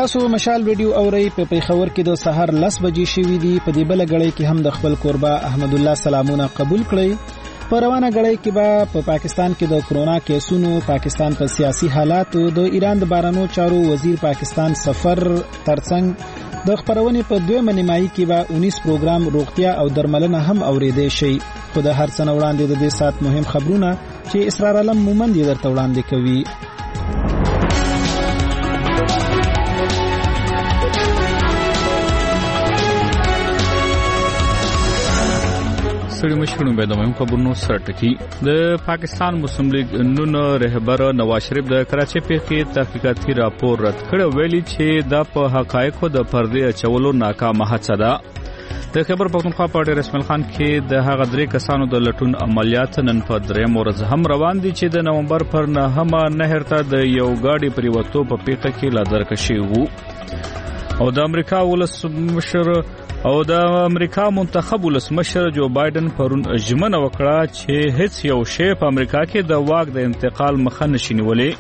تاسو مشال ویډیو اورئ په پیښور کې د سحر 10 بجې شوې دي. په دې بل غړې کې هم د خپل قربا احمد الله سلامونه قبول کړئ. په روانه غړې کې به په پاکستان کې د کرونا کیسونو، پاکستان په سیاسي حالاتو، د ایران د بارانو چارو وزیر پاکستان سفر ترڅنګ د خبرونې په دویمه نیمایي کې به 19 پروګرام روغتیا او درملنه هم اورېدې شي. خو د هر څه نه وړاندې د دې سات مهم خبرونه چې اسرار علم مومند یې درته وړاندې کوي. سړي مشرونو به د مهم خبرونو سرټکی. د پاکستان مسلم لیگ نون رهبر نواز شریف د کراچۍ پیښې تحقیقاتي راپور رد کړ، ویلي چې دا په حقایقو د پردې اچولو ناکامه هڅه ده. د خیبر پختونخوا په ډېر اسماعیل خان کې د هغه درې کسانو د لټون عملیات نن په درېم ورځ هم روان دي چې د نومبر پر 9 نهر ته د یو گاډي پریوتو په پیښه کې لادرکشي وو. او د امریکا ولسمشر او د امریکا منتخب ولسمشر جو بایدن پرون ژمنه وکړه چې هیڅ یو شی په امریکا کې د واک د انتقال مخه نشي نیولای.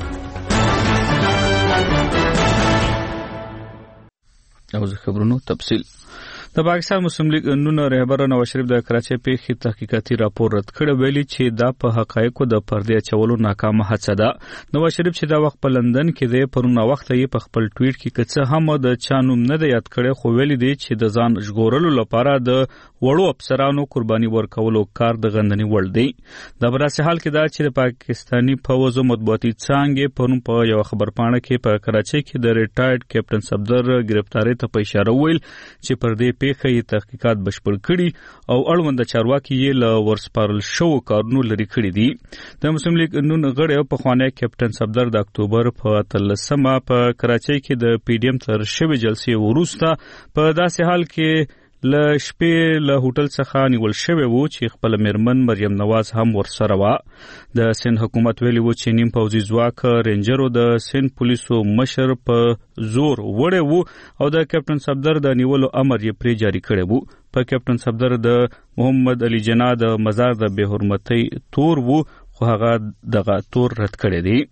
او زه خبرونو تفصیل. د پاکستان مسلم لیگ نون رهبر نواز شریف د کراچۍ پیښې تحقیقاتي راپور رد کړ، ویلي چې دا په حقایقو د پردې اچولو ناکامه هڅه ده. نواز شریف چې دا وخت په لندن کې دی، پرون وخت یې په خپل ټویټ کې کڅه هم د چانوم نه دی یاد کړی، خو ویلي دی چې د ځان ژغورلو لپاره د وړو افسرانو قرباني ورکولو کار د غندنې وړ دی. د براسي حال کې دا چې د پاکستاني فوز مطبوعاتي څانګې پرون په یو خبرپاڼه کې په کراچۍ کې د ریټایرډ کیپټن صفدر گرفتاری ته په اشاره ویل چې پر دې پیښې تحقیقات بشپړ کړي او اړوند چارواکي یې له ورسپارل شو کارونو لري کړي دي. د مسلم لیگ نون غړي په خوانی کیپټن صفدر د اکتوبر په 13 په کراچۍ کې د پی ډی ایم تر شوی جلسې وروسته په داسې حال کې له شپې له هوټل څخه نیول شوی وو چې خپل میرمن مریم نواز هم ورسره وه. د سند حکومت ویلي وو چې نیم پوځي ځواک رینجرو د سند پولیسو مشر په زور وړی وو او د کیپټن صفدر د نیولو امر یې پرې جاری کړی وو. په کیپټن صفدر د محمد علي جناح د مزار د بې حرمتۍ تور وو، خو هغه دغه تور رد کړی دی.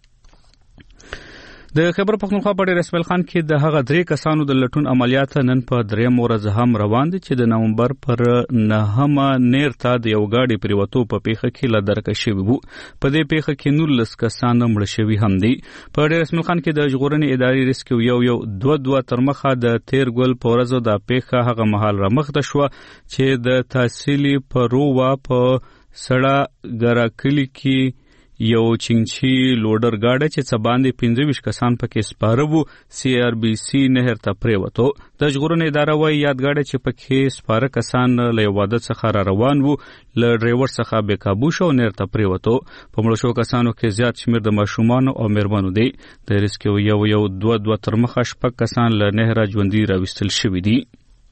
د خیبر پختونخوا په ډېر اسماعیل خان کې د هغه درې کسانو د لټون عملیات نن په درېم ورځ هم روان دي چې د نومبر پر 9 نیر ته د یو گاډي پریوتو په پیښه کې لادرکشي شوي وو. په دې پیښه کې 19 کسان مړه شوي هم دي. په ډېر اسماعیل خان کې د ژغورنې ادارې ریسکیو یو تر مخه د تیر ګل په ورځو د پیښه هغه مهال رامخته شوه چې د تحصیلي پروا په سړه ګراکلي کې یو چنګچی لوډر گاډی چې څه باندې 25 کسان پکې سپاره وو سی آر بی سی نهر ته پریوتو. د ژغورنې اداره وايي یاد گاډی چې پکې سپاره کسان له واده څخه را روان وو له ډرایور څخه بې قابو شو نهر ته پریوتو. په مړو شو کسانو کې زیات شمیر د ماشومان او میرمنو دی. د ریسکیو یو تر مخه شپږ کسان له نهر ژوندي راوستل شوي دي.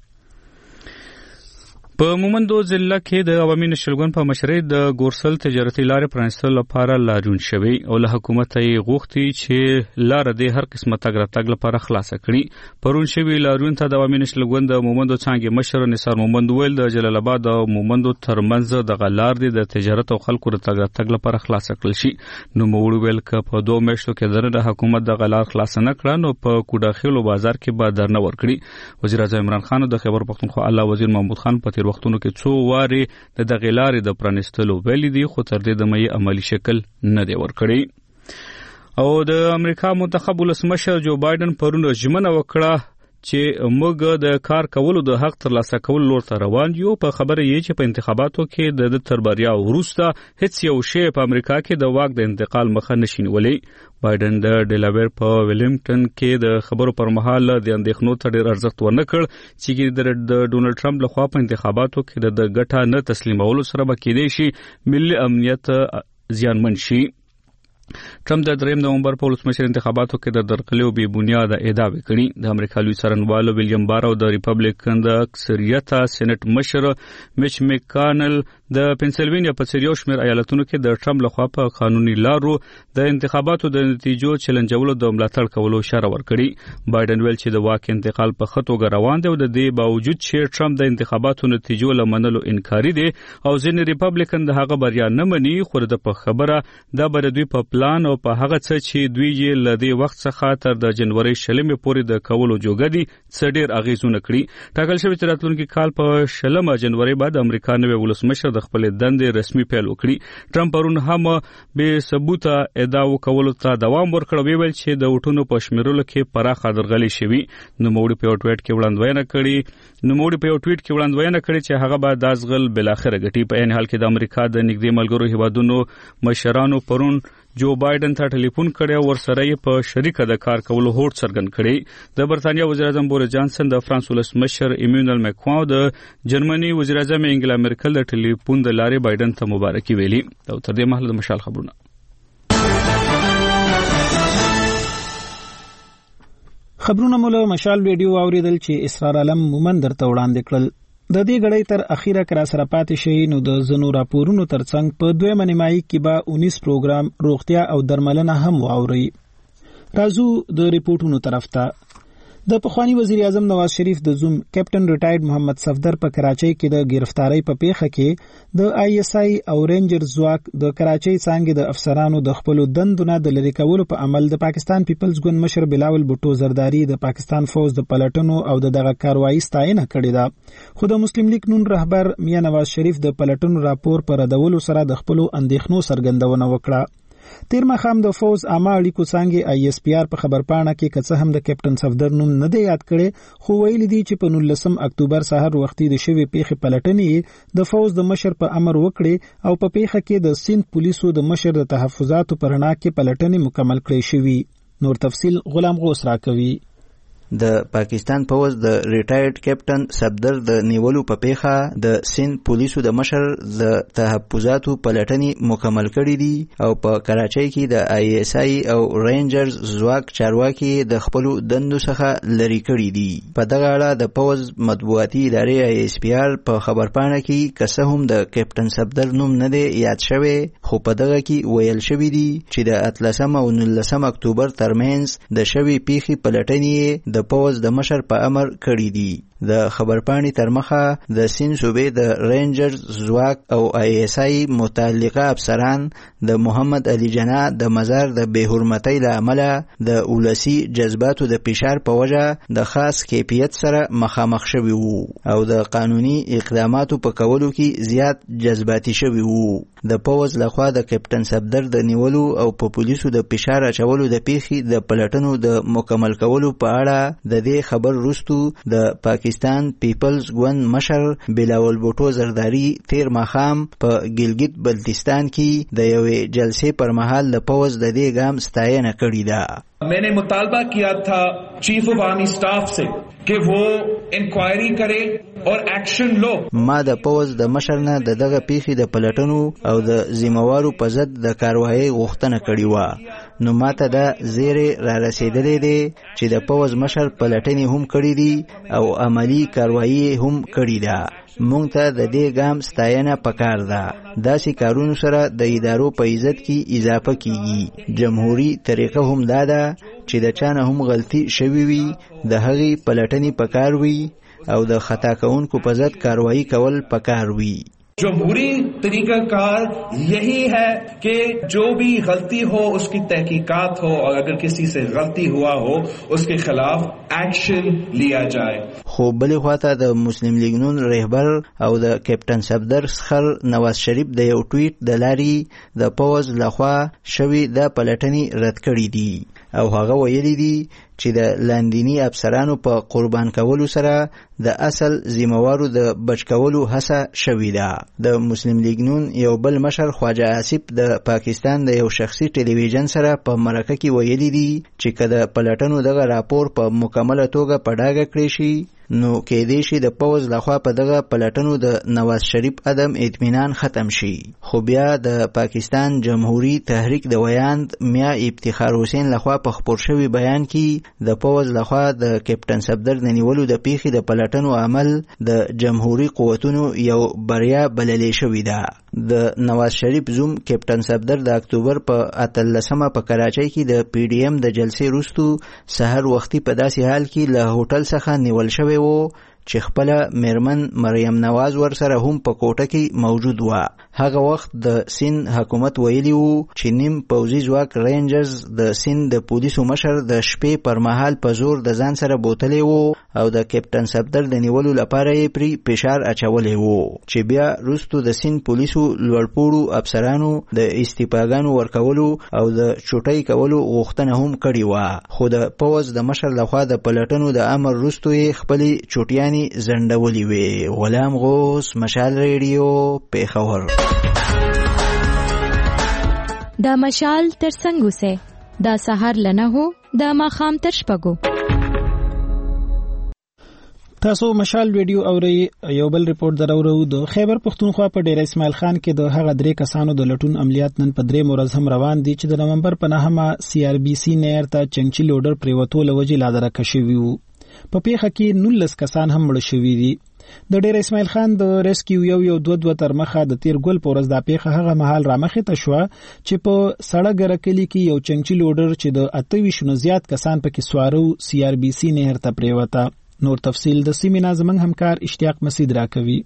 په مومندو ضلع کې د عوامي نشلګون په مشرۍ د ګورسل تجارتي لارې پرانیستلو لپاره لاریون شوی او له حکومت یې غوښتي چې لاره د هر قسمه تګ راتګ لپاره خلاصه کړي. پرون شوی لاریون ته د عوامي نشلګون د مومندو څانګې مشر نثار مومند ویل د جلال آباد او مومندو ترمنځ د غلار د تجارت او خلکو د تګ راتګ لپاره خلاصه کړل شي. نو موړ ویل ک په 2 میاشتو کې د حکومت د غلار خلاص نه کړه نو په کوډاخیلو بازار کې به درنه ورکړي. وزیر اعظم عمران خان د خیبر پختونخوا اعلی وزیر محمود خان په وختونو کې څو واري د دغه لارې د پرانیستلو ویلي دي، خو تر دې دمه یې عملی شکل نه دی ورکړی. او د امریکا منتخب ولسمشر جو بایدن پرون ژمنه وکړه چې موږ د کار کولو د حق ترلاسه کولو لور ته روان یو. په خبره یې چې په انتخاباتو کې د تر بریا وروسته هیڅ یو شی په امریکا کې د واک د انتقال مخه نشي نیولی. بایدن د ډیلاویر په ویلمټن کې د خبرو پر مهال د اندېښنو ته ډېر ارزښت ورنه کړ چې د ډونلډ ټرمپ لخوا په انتخاباتو کې د ګټه نه تسلیمولو سره به کېدای شي ملي امنیت زیانمن شي. ټرمپ د 3 نومبر په ولسمشر انتخاباتو کې د درغلیو بې بنیاده ادعاوې کړي. د امریکا لوی څارنوال ویلیام بار او د ریپبلیکن د اکثریت سېنات مشر میچ میکانل د پنسلوانیا په څیر یو شمېر ایالتونو کې د ټرمپ لخوا په قانوني لارو د انتخاباتو د نتیجو چیلنجولو د ملاتړ کولو اشاره ورکړي. بایدن ویل چې د واک انتقال په خطوګه روان دی او د دې باوجود چې ټرمپ د انتخاباتو نتیجو لمنلو انکاري دی او ځینې ریپبلیکن د هغه بریا نه مني، خو د په خبره دا بر دوی په پلان او په هغه څه چې دوی یې لدی وخت څخه تر د جنوري شلمې پورې د کولو جوګدي څ ډیر اغیزونه کړی. ټاکل شوی چې راتلونکي کال په شلمه جنوري بعد امریکا نوې ولسمشر د خپل دندې رسمي پیل وکړي. ټرمپ پرون هم به ثبوته ادعا وکولو ته دوام ورکړ، ویل چې د وټونو په شمیرلو کې پراخه درغلي شوی. نو موږ په یو ټویټ کې وړاندوینه کړې چې هغه به داسغل بل اخر غټي. په ان حال کې د امریکا د نږدې ملګرو هیوادونو مشرانو پرون جو بایدن ته ټلیفون کړی او ورسره په شریکه د کار کولو هوډ څرګند کړی. د برتانیا وزیر اعظم بوریس جانسن، د فرانس ولسمشر ایمانوئل میکرون او د جرمني وزیر اعظم انګلا مرکل د ټلیفون د لارې بایدن ته مبارکي ویلي. او تر دې مهاله د مشال خبرونه. خبرونه مولا مشال ویډیو اوریدل چې اسرار علم مومن درته وړاندې کړل. د دې غړې تر اخیره کرا سره پاتې شي نو د زنو راپورونو ترڅنګ په دویمه نیمایي کې به 19 پروګرام روغتیا او درملنه هم واوري. راځو د ریپورتونو طرف ته. د پخوانی وزیر اعظم نواز شریف د زوم کیپټن ریټایرډ محمد صفدر په کراچۍ کې د گرفتاری په پیښه کې د آی اس آی او رینجر ځواک د کراچۍ څنګه د افسرانو د خپل دندونه د لری کولو په عمل د پاکستان پیپلز ګوند مشر بلاول بوټو زرداری د پاکستان فوج د پلټنو او دغه کاروایی ستاینه کړې ده. خو د مسلم لیگ نون رهبر میاں نواز شریف د پلټنو راپور پر ردولو سره د خپل اندېښنو څرګندونه وکړه. تیر مخام د فوز عامه اړیکو څنګه آی اس پی آر په خبرپاڼه کې کڅه هم د کیپټن صفدر نوم نه دی یاد کړي، خو ویل دي چې په 19 اکتوبر سحر وختي د شوی پیښې پلټنې د فوز د مشر په امر وکړي او په پیښه کې د سند پولیسو د مشر د تحفظاتو پر نه کې پلټنې مکمل کړې شوی. نور تفصیل غلام غوث راکوي. د پاکستان پوز د ریټایرډ کیپټن صفدر د نیولو په پیښه د سند پولیسو د مشر د تحفظاتو پلټنې مکمل کړې دي او په کراچۍ کې د آی اس آی او رینجرز ځواک چارواکي د خپل دندو څخه لری کړې دي. په دغه اړه د پوز مطبوعاتي ادارې آی اس پی آر په خبرپاڼه کې کسه هم د کیپټن صفدر نوم نه دی یاد شوی، خو په دغه کې ویل شوی دی چې د 13 او 19 اکتوبر ترمنځ د شوی پیښې پلټنې د پوز د مشر په امر کړی دي. د خبرپاڼې تر مخه د سین صوبې د رینجرز ځواک او آی اس آی متعلقه افسران د محمد علي جناح د مزار د بے حرمتۍ له امله د ولسی جذباتو د فشار په وجه د خاص کیفیت سره مخامخ شوي وو او د قانوني اقداماتو په کولو کې زیات جذباتي شوي وو. د پوز لخوا د کیپټن صفدر د نیولو او په پولیسو د فشار اچولو د پیښې د پلټنو د مکمل کولو په اړه د دې خبر وروستو د پاکستان پیپلز ګوند مشر بلاول بوټو زرداری تیر ماښام په ګلګت بلتستان کې د یوې جلسې پر مهال د پوز د دې ګام ستاینه کړې ده. میں نے مطالبہ کیا تھا چیف آف آرمی سٹاف سے کہ وہ انکوائری کرے اور ایکشن لو. ما د پوز د مشر نه دغه پیښې د پلټنو او د ذمہوارو په ضد د کاروایی غوښتنه کړې و. نو ماته دا زیرې را رسیدلې دي چې د پوز مشر پلټنې هم کړې دي او عملی کاروایی هم کړې ده. مونږ ته د دې ګام ستاینه پکار ده. داسې کارونو سره د ادارو په عزت کې اضافه کیږي. جمهوری طریقه هم دا ده چې د چانه هم غلطي شوي وي د هغې پلټنې پکار وي او د خطا کوونکو په ضد کاروایی کول پکار وي. جمہوری طریقہ کار یہی ہے کہ جو بھی غلطی ہو اس کی تحقیقات ہو اور اگر کسی سے غلطی ہوا ہو اس کے خلاف ایکشن لیا جائے. خو بلې خواته د مسلم لیگ نون رهبر او د کیپټن صفدر سخر نواز شریف د یو ټویټ د لارې د پوز لخوا شوی د پلټنې رد کړي دي او هغه ویلي دي چې د لاندینی افسرانو په قربان کولو سره د اصل ذمہوارو د بچ کولو هڅه شوې ده. د مسلم لیگ نون یو بل مشر خواجه آصف د پاکستان د یو شخصي ټلویزیون سره په مرکه کې ویلي دي چې کله پلټنو دغه راپور په مکمله توګه په ډاګه کړی شي نو کېدې شي د پوز لخوا په دغه پلټنو د نواز شریف عدم اطمینان ختم شي. خو بیا د پاکستان جمهوری تحریک د ویاند میا افتخار حسین لخوا په خپور شوی بیان کې د پوز لخوا د کپټن صفدر د نیولو د پیښې د پلټنو عمل د جمهوری قوتونو یو بریا بللې شوې ده. د نواز شریف زوم کپټن صفدر د اکتوبر په 18 په کراچۍ کې د پی ډی ایم د جلسې وروسته سحر وختي په داسې حال کې له هوټل څخه نیول شوی وو چې خپل میرمن مریم نواز ورسره هم په کوټه کې موجود و. هغه وخت د سند حکومت ویلی وو چې نیم پوځي ځواک رینجرز د سند د پولیسو مشر د شپې پر مهال په زور د ځان سره بوتلی وو او د کپټن صفدر د نیولو لپاره یې پری فشار اچولی وو چې بیا وروسته د سند پولیسو لوړپوړو افسرانو د استعفاګانو ورکولو او د چوټۍ کولو غوښتنه هم کړې وه. خو د پوځ د مشر لخوا د پلټنو د امر وروسته یې خپلې چوټیانې زندولی وي. غلام غوث، مشال ریډیو، پیښور. دا مشال تر څنګه سه دا سحر لنه هو دا ماخام تر شپګو. تاسو مشال ویډیو اوري. یو بل ریپورت درورو د خیبر پختونخوا په ډیر اسماعیل خان کې د هغه درې کسانو د لټون عملیات نن په درې ورځ هم روان دي چې د نومبر په 9 سی آر بي سي نیر ته چنچي لوډر پریوتو لوجي لادره کشوي وو. په پیښه کې 19 کسان هم مړ شوي دي. د ډیر اسماعیل خان د ریسکیو یو دو تر مخه د تیر ګل پورز د پیښه هغه محل را مخه ته شو چې په سړګره کلی کې یو چنچي لوډر چې د 28 زیات کسان پکې سوارو سی آر بي سي نهر ته پریوته. نور تفصیل د سیمه زمنګ همکار اشتیاق مسید راکوي.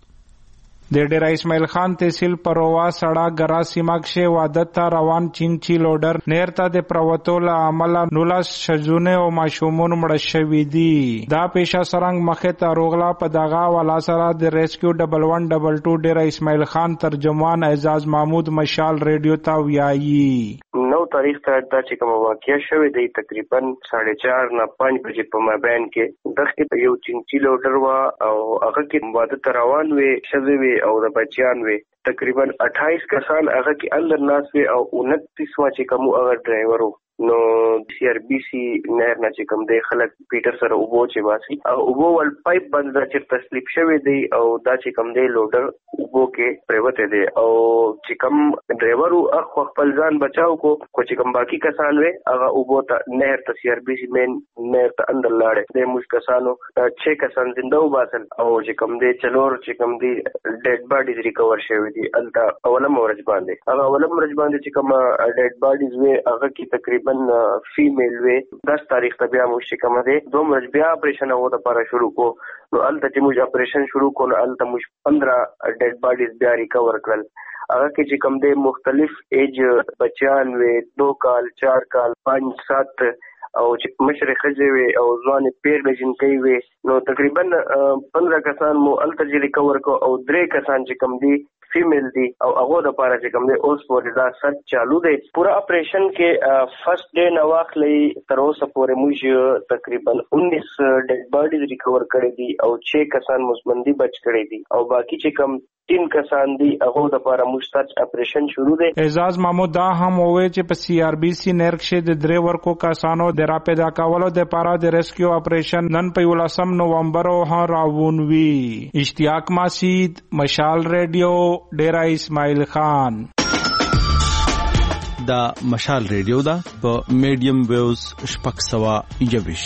د ډیر اسماعیل خان تحصیل پروا سړا ګرا سیماکشه وادت روان چینچی لوډر نیرته د پروتول عمل نولاس شجونه او ماشومون مړ شوی دي. دا پیښه سرنګ مخه ته روغلا په دغه ولا سره د ریسکیو 1122 ډیر اسماعیل خان ترجمان اعزاز محمود مشال ریډیو ته ویایي. 9 تاریخ ته دا چې کوم واقعیا شوې دی تقریبا 4:30 نه 5 بجې په مابین کې دغه یو چینچی لوډر وا او هغه کې وادت روان وي شذوي او د بچیان وي تقریبا 28 کسان هغه کې اندر ناس وي او 29 وا چې کوم هغه ډرایورو نو سی آر بي سي نهر نه چې کوم دی خلک پیټر سره اوبو چې واسي او اوبو ول پایپ باندې دا چې تسلیب شوی دی او دا چې کوم دی لوډر اوبو کې پریوته دی او چې کوم ډرایورو اخ خپل ځان بچاو کو چې کوم باقی کسان وي هغه اوبو ته نهر ته سی آر بي سي مین نهر ته اندر لاړ د موږ کسانو 6 کسان زنده وباسل او چې کوم دی چلور چې کوم دی ډیډ باډیز ریکور شوی دی الته اولم ورځ باندې هغه اولم ورځ باندې چې کوم ډیډ باډیز وي هغه کې تقریبا فیمیل وی 10 تاریخ ته بیا موږ چې کوم دی دوه ورځ بیا اپریشن او د لپاره شروع کو نو الته چې موږ اپریشن شروع کو نو الته موږ 15 ډیډ باډیز بیا ریکور کړل. هغه کې چې کوم دی مختلف ایج بچیان وی 2 کال 4 کال 5 7 او چې مشرق خځې وي او ځوان پیر لجن کوي وي نو تقریبا 15 کسان مو الته ریکور کو او 3 کسان چې کوم دی فیمیل دی او هغه د پاره چې کوم دی اوس پورې دا سرچ چالو دی. پورا اپریشن کې فرست ډے نو واخلې تر اوسه پورې موږ تقریبا 19 ډیډ باډیز ریکور کړې دي او 6 کسان مزمندي بچ کړې دي او باقی چې کوم 3 کسان دي هغه د لپاره موږ سرچ اپریشن شروع دی. اعزاز محمود دا هم وې چې په سی آر بي سي نرخ د درې ورکو کسانو د را پیدا کولو د لپاره د ریسکیو اپریشن نن په 18 نومبر او راوون وی. اشتیاق مسید مشال ریډیو ډیرا اسماعیل خان. دا مشال ریډیو دا په میډیم ویوز شپږ سوه یوش.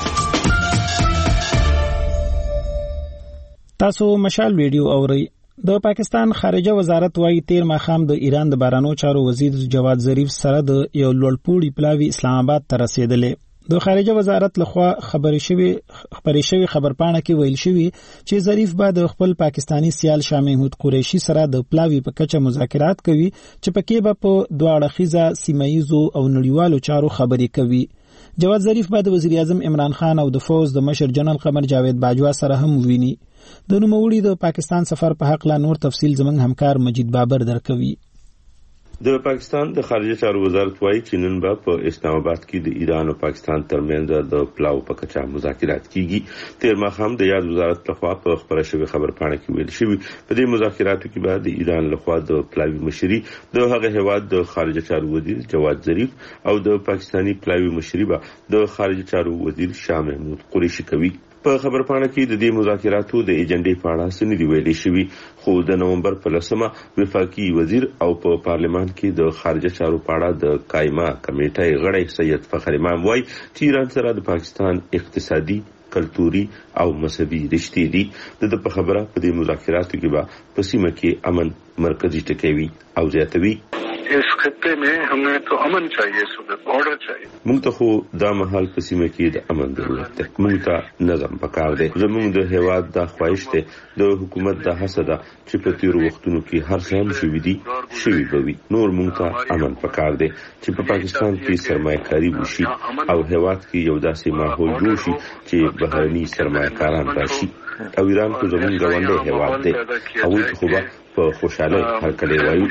تاسو مشال ریډیو اورئ. د پاکستان خارجه وزارت وايي تیر ماخام د ایران د بارانو چارو وزیر جواد ظریف سره د یو لوړپوړي پلاوی اسلام آباد ته رسیدلې. د خارجه وزارت لخوا خبرې شوی خبرپاڼه کې ویل شوی چې ظریف بعد خپل پاکستانی سیال شاه محمود قریشي سره د پلاوی په کچه مذاکرات کوي چې پکې به په دوه اړخیزه سیمایي او نړیوالو چارو خبرې کوي. جواد ظریف بعد وزیر اعظم عمران خان او د فوز د مشر جنرال قمر جاوید باجوا سره هم ویني. د نوموړي د پاکستان سفر په حق لا نور تفصیل زمنګ همکار مجید بابر درکوي. د پاکستان د خارجه چارو وزارت وايي چې نن به په اسلام آباد کې د ایران او پاکستان ترمنځ د پلاو په کچه مذاکرات کیږي. تیر ماخام د یاد وزارت لخوا په خبره شوی خبرپاڼه کې ویل شوی په دې مذاکراتو کې به د ایران لخوا د پلاوی مشري د هغه هواد د خارجه چارو وزیر جواد ظریف او د پاکستانی پلاوی مشري به د خارجه چارو وزیر شاه محمود قریشي کوي. په خبرپاڼه کې د دې مذاکراتو د ایجنډې په اړه څه نه دي ویلي شوي، خو د نومبر په 10 وفاقي وزیر او په پارلمان کې د خارجه چارو په اړه د قائمه کمیټې غړی سید فخر امام وایي چې ایران سره د پاکستان اقتصادي، کلتوري او مذهبي رشتې دي. د په خبره په دې مذاکراتو کې به په سیمه کې امن مرکزی ټکی وي او زیاتوي. इस खत्ते में हमें तो अमन चाहिए, सुबह ऑर्डर चाहिए. موږ ته خو دا مهال په سیمه کې د امن ضرورت ده، موږ ته نظم پکار دی. زموږ د هیواد د خواهش ته د حکومت د حسد چې په تیر وختونو کې هر څه هم شوي دي، شوي به وي. نور موږ ته امن پکار دی چې په پاکستان کې سرمایه‌کاري وشي او هیواد کې یو داسې ماحول جوړ شي چې بهرني سرمایه‌کاران راشي. او ایران خو زموږ ګاونډی هیواد دی، هغوی ته خو به په خوشحالۍ هرکلی وایو.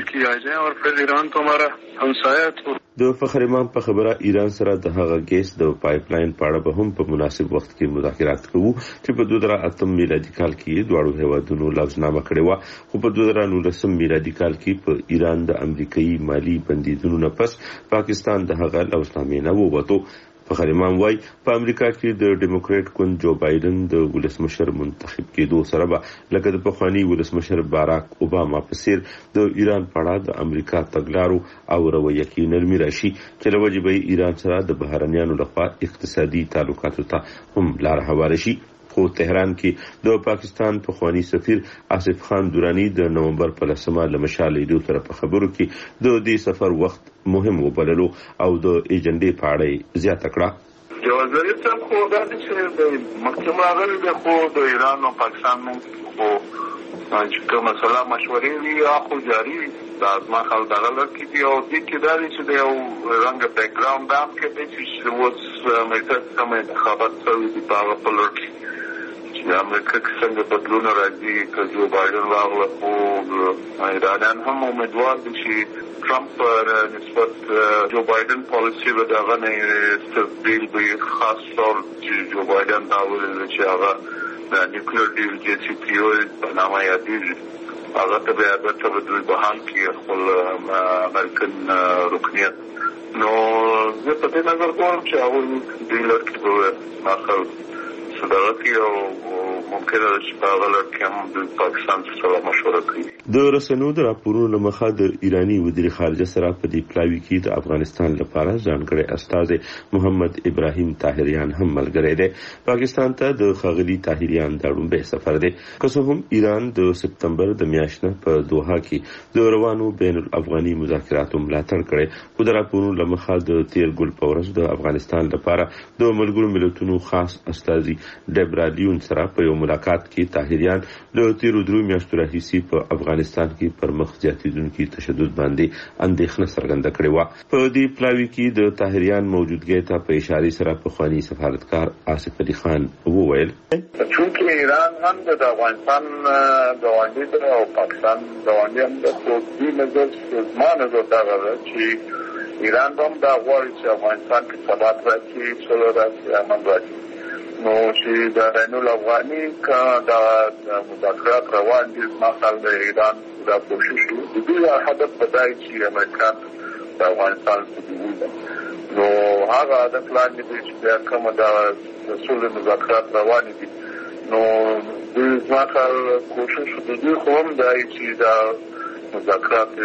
د فخر امام په خبره ایران سره د هغه ګیس د پایپ لاین په اړه به هم په مناسب وخت کې مذاکرات کوو چې په 2008 میلادي کال کې دواړو هیوادونو لوزنامه کړې و، خو په 2019 میلادي کال کې په ایران د امریکایي مالی بندیزونو نه پس پاکستان د هغه لوزنامې نه ووتو. فخر امام وای په امریکا کې د ډیموکریټ ګوند جو بایدن د ولسمشر منتخب کېدو سره به لکه د پخوانی ولسمشر باراک اوباما په څیر د ایران په اړه د امریکا تګلارو او رویه کې نرمي راشي چې له وجې به ایران سره د بهرنیانو لخوا اقتصادي تعلقاتو ته هم لار هواره شي. خو تهران کې د پاکستان پخوانی سفیر آصف خان دورانی د نومبر په 10 لمشال ایدو سره په خبرو کې د دې سفر وخت مهم وبللو او د ایجنډې په اړه زیاته کړه. جوازري څخه خو دا چې د محکمه غل د خو د ایران او پاکستان خو چې مسله مشورې وی اخو جاری دا ما خل دغه لکه دی او د کې دا چې د یو رنګ بیک ګراوند اپ کې د چې وڅ مېټه سمه خبرت سوي دی په پلوټ چې امریکا څنګه بدلون راځي چې جو بایدن راغله او ایرانیان هم امیدوار دي چې ټرمپ نسبت جو بایدن پالیسی به دغه نه تبدیل به خاص ډول چې جو بایدن دا ویل چې هغه د نیوکلیر ډیل چې سی پی او په نامه یادېږي هغه ته به د دوی بحال کې خپل امریکن رکنیت نو زه په دې نظر کوم چې هغه ډیلر کې به ماخذ صداقت او ممکنه چې په هغه لړ کې هم د پاکستان سره مشوره کوي. د رسنیو د راپورونو مخه د ایرانی وزیر خارجه سره په دې پلاوي کې د افغانستان لپاره ځانګړی استازی محمد ابراهیم طاهریان هم ملګری دی. پاکستان ته د ښاغلي طاهریان د لومړي سفر دی، که څه هم ایران د سپتمبر د میاشتې په دوحه کې د روانو بین الافغاني مذاکراتو ملاتړ کړی، خو د راپورونو له مخه د تیر ګل په ورځ د افغانستان لپاره د ملګرو ملتونو خاص استازي ډیبرا لیون سره په یو ملاقات کې طاهریان له تیرو 3 میاشتو راهیسې په افغانستان کې پر مخ زیاتېدونکي تشدد باندې اندېښنه څرګنده کړې وه. په دې پلاوي کې د طاهریان موجودګۍ ته په اشارې سره پخوانی سفارتکار آصف علي خان وویل چونکه ایران هم د افغانستان ګاونډي دی او پاکستان ګاونډي هم د خودي نظر ما نظر دا چې ایران هم دا غواړي چې افغانستان کې ثبات راځي، سوله راځي، امن راځي. نو چې د بین الافغاني کا دا مذاکرات روان دي مثلا د ایران دا کوشش د دې هدف بدای چې امریکا د افغانستان څخه نو هغه د پلان دي چې کومه دا سولې مذاکرات روان دي نو د ځکه کوشش د دې کوم دای چې دا مذاکرات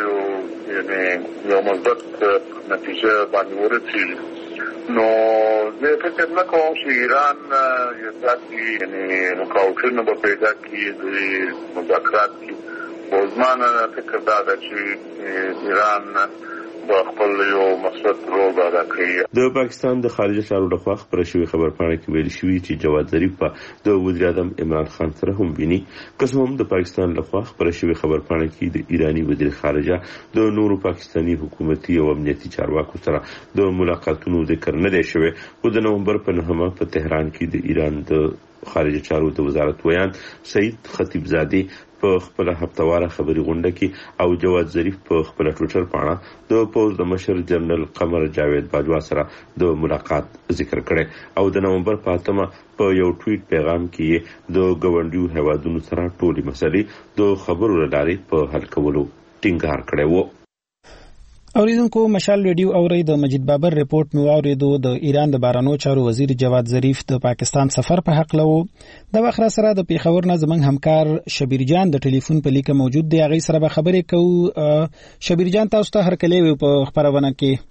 یو مثبت نتیجه باندې ورسیږي. نو زه فکر نه کوم چې ایران یو ځکه یعنی رکاوټونه به پیدا کړي د مذاکرات کې. بوزمانه فکر دا ده چې ایران په خپل یو مثبت رول ادا کوي. د پاکستان د خارجه چارو لخوا خبره شوې خبرپاڼه کې ویل شوی چې جواد ظریف په د وزیر اعظم عمران خان سره هم ویني. قسم هم د پاکستان لخوا خبره شوې خبرپاڼه کې د ایرانی وزیر خارجه د نورو پاکستانی حکومتي او امنیتي چارواکو سره د ملاقاتونو ذکر نه دی شوی. خو د نومبر په 9 په تهران کې د ایران د خارجه چارو د وزارت ویان سعید خطیبزادی په خپل هفتواره خبري غونډه کې او جواد ظریف په خپل ټویټر باندې د پوز د مشر جنرال قمر جاوید باجوا سره د ملاقات ذکر کړي او د نومبر په 8 په یو ټویټ پیغام کې د ګوندیو هوادونو سره ټولي مسلې د خبرو لارې په حل کولو ټینګار کړی وو. اوریدونکو مشال ریډیو اوري د مجید بابر ریپورت مو اوریدو د ایران د بهرنیو چارو وزیر جواد ظریف د پاکستان سفر په حق لو د وخت سره د پیښور نه زمنګ همکار شبیر جان د ټلیفون په لیکه موجود دی هغه سره به خبرې کوو. شبیر جان تاسو ته هر کله په خبرونه کې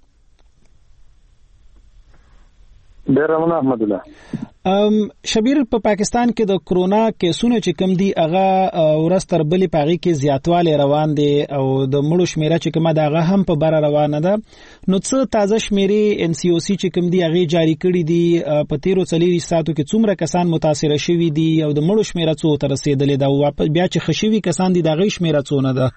ډیرمن احمد الله. شبیر په پاکستان کې د کرونا کیسونو چې کم دي هغه ورستر بلی پاغي کې زیاتواله روان دي او د مړو شمیره چې کومه دغه هم په بار روانه ده. نو څه تازه شمیرې ان سی او سی چې کوم دي هغه جاری کړي دي په 13 ساعتو کې څومره کسان متاثر شوي دي او د مړو شمیره څو تر رسیدلې ده او بیا چې خشوي کسان دي دغه شمیره څونه ده؟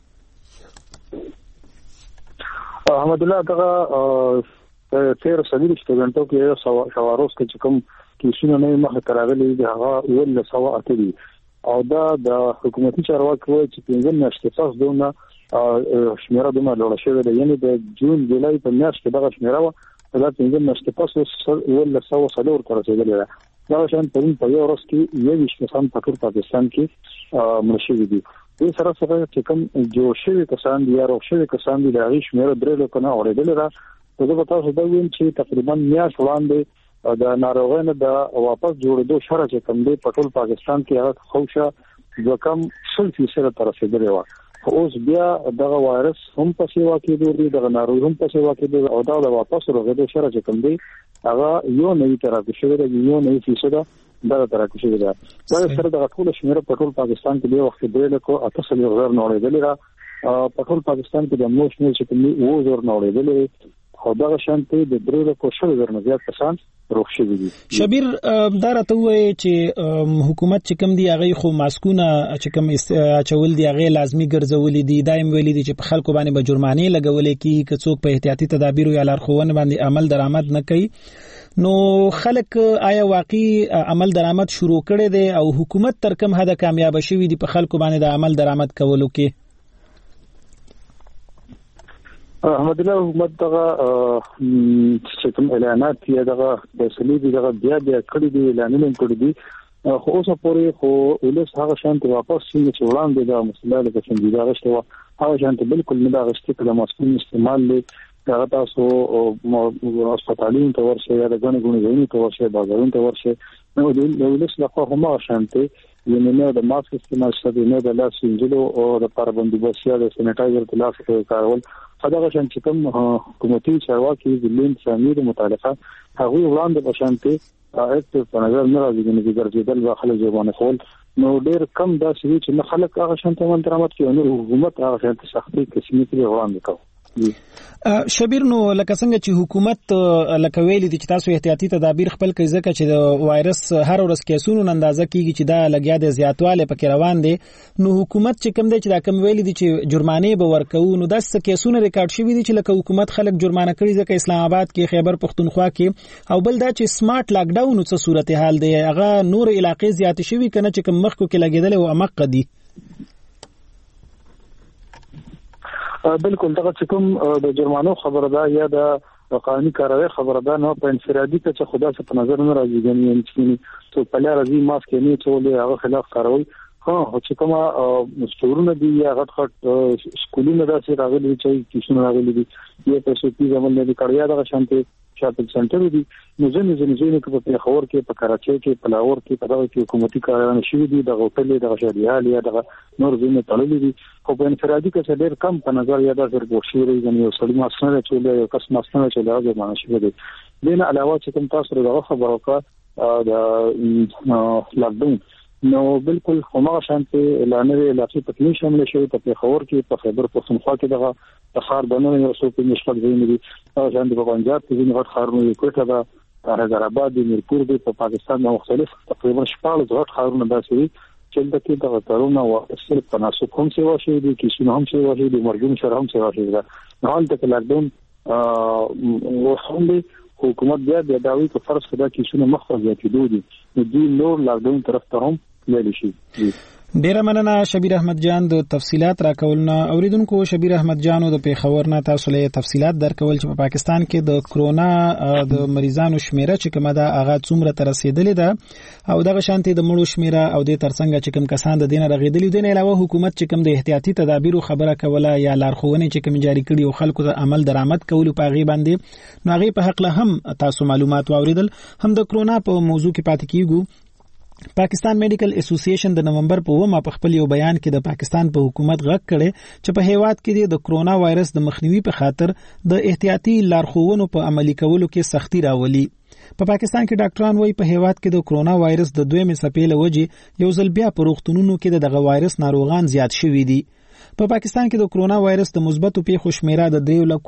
احمد الله دغه 13 غنټو کې شواروس کې کوم کیسونه نه مخه تراغلي دي هغه ول سوا اتري او دا د حکومتي چارواکو چې پنځم میاشتې پس دونه شمیره دونه لوړه شوې ده، یعنی د جون جولای په میاشت کې دغه شمیره و دا پنځم میاشتې پس ول سوا سلور تر رسیدلې ده. دا شان په یو ورځ کې یو شپږ په ټول پاکستان کې مرشد دي. د سره چې کوم جوړ شوی کسان دي یا روغ شوی کسان دي د هغه شمیره درې لکه اوریدل را زه به تاسو دا وایم چې تقریبا میاشت وړاندې د ناروغانو د واپس جوړېدو شرح چې کوم دی په ټول پاکستان کې هغه خوشا د کم 100% تر رسیدلی و. اوس بیا دغه وایرس هم په سیوا کې دی، دغه ناروغي هم په سیوا کې دی او دا د واپس ورغېدو شرح چې کوم دی هغه یو نوی تراپی شوی دی، یو نوی فیصد دا تراپی شوی دی. دا سره د ټول شمیره په ټول پاکستان کې دی وخت دی لکه 80,000 نوړېدلی را په ټول پاکستان کې د موشنل چې کوم دی 2000 نوړېدلی او دا شانته د درې کو شل درنه زیات کسان روغ شوي دي. شبیر دا راته وایي چې حکومت چې کوم دی هغه خو ماسکونه چې کوم اچول دی هغه لازمی ګرځولې دي، دایم ویلي دي چې په خلکو باندې به جرمانه لګولې کی که څوک په احتیاطي تدابیر یا لارښوونه باندې عمل درآمد نه کوي. نو خلک آیا واقعي عمل درآمد شروع کړي دي او حکومت تر کوم حد کامیاب شوي دي په خلکو باندې د عمل درآمد کولو کې؟ احمد الله حکومت دغه چې کوم اعلانات یا دغه فیصلې دي دغه بیا کړي دي، اعلانونه کړي دي خو اوسه پورې خو ولس هغه شانته واپس چې وړاندې د مسله لکه څنګه دا غشته و هغه شانته بالکل نه دا غشته کله ماسکین استعمال لې هغه تاسو هسپتالونو ته ورشئ یا د غني غونډې ته ورشئ بازارونو ته ورشئ نو د ولس لخوا هم شانته یعنی نه د ماسک استعمال شته نه د لاس وینځلو او د پربندوبست یا د سینیټایزر د لاس کارول هغه شان چې کوم حکومتي چارواکي د لین سمیر متعلقه هغه وړاندې بشانته اکټ په نظر نه راځي چې ګرځیدل داخله ځوانه خول نو ډېر کم دا چې نه خلک هغه شان ته منترمت کوي نو حکومت هغه شان ته سختي قسمي کې وړاندې کوي. شبیر نو لکه څنګه چې حکومت لکه ویلي دي چې تاسو احتیاطي تدابیر خپل کوي ځکه چې د وایرس هر ورځ کیسونو اندازه کیږي چې دا لګیا د زیاتواله پکې روان دي، نو حکومت چې کوم دی چې دا کوم ویلي دي چې جرمانه به ورکوي نو داس کیسونه ریکارډ شوي دي چې لکه حکومت خلک جرمانه کړي ځکه اسلام آباد کې خیبر پختونخوا کې او بل دا چې سمارټ لاک ډاون څه صورتحال دی هغه نور علاقې زیات شوي کنه چې کوم مخکو کې لګیدل او امق دي. بالکل دغه چې کوم د جرمانو خبره ده یا د قانوني کاروي خبره ده نو په انفرادي کې خدا څخه په نظر نه راځي یعنی چې په لاره راځي ماسک نه ټول هغه خلاف کاروي چې کومه مستورونه دي یا غټ سکولونه داسې راغلي چې کیسونه راغلي دي یا په سپي زمون نه کړیا دغه شانته شاپینګ سنټر دي نو ځینې په پیښور کې په کراچۍ کې په لاهور کې په دغه کې حکومتي کارونه شوي دي د هوټل د شهريال یا د نور ځینې تړلې دي خو په انفرادي کې ډېر کم په نظر یا د زرګو شوي یعنی یو سړی ماسنه چې یو کس ماسنه چې هغه باندې شوی دي. دین علاوه چې کوم تاسو دغه خبرو کا د لاکډاون نو بالکل همغه شانته اعلانوي علاقې په کې شامل شوی په پیښور کې په خیبر پختونخوا کې دغه تخار بنو یو څو په مشکل ځای دي او ځان د پنجاب کې ځینې غټ خارونه کوټه ده حیدرآباد د میرپور د په پاکستان د مختلف تقریبا 14 غټ خارونه داسې چې د کې دغه کرونا واکسین په ناسو کوم څه وشي دي کیسونه هم څه وشي دي مرګون سره هم څه وشي دا حال ته لاکډاون وحوم حکومت بیا د داوی په فرض کړه کیسونه مخ ته زیاتېدو دي نو دوی نور لاکډاون طرف ته هم لیدل شي. ډیره مننه شبیر احمد جان د تفصيلات راکولنه. اوریدونکو شبیر احمد جان د پیښور نه تاسو له تفصيلات درکول چې په پاکستان کې د کرونا د مریضانو شمیره چې کومه ده هغه څومره تر رسیدلې ده او دغه شانتي د مړو شمیره او د ترڅنګ چې کوم کسان د دینه رغیدلي دي. نه علاوه حکومت چې کوم د احتیاطي تدابیرو خبره کوله یا لارښوونې چې کوم جاری کړي او خلکو د عمل درآمد کولو په غي باندې نو هغه په حق له هم تاسو معلومات واوریدل. هم د کرونا په موضوع کې پاتې کیږو. پاکستان میډیکل اسوسییشن د نومبر په 9 په خپل یو بیان کې د پاکستان په حکومت غږ کړي چې په هیواد کې د کرونا وایرس د مخنیوي په خاطر د احتیاطي لارښوونو په عملي کولو کې سختي راولي. په پاکستان کې ډاکټران وایي په هیواد کې د کرونا وایرس د دویمې څپې له وجې یو ځل بیا په روغتونونو کې دغه وایرس ناروغان زیات شوي دي. په پاکستان کې د کرونا وایرس د مثبتو پیښو شمیره د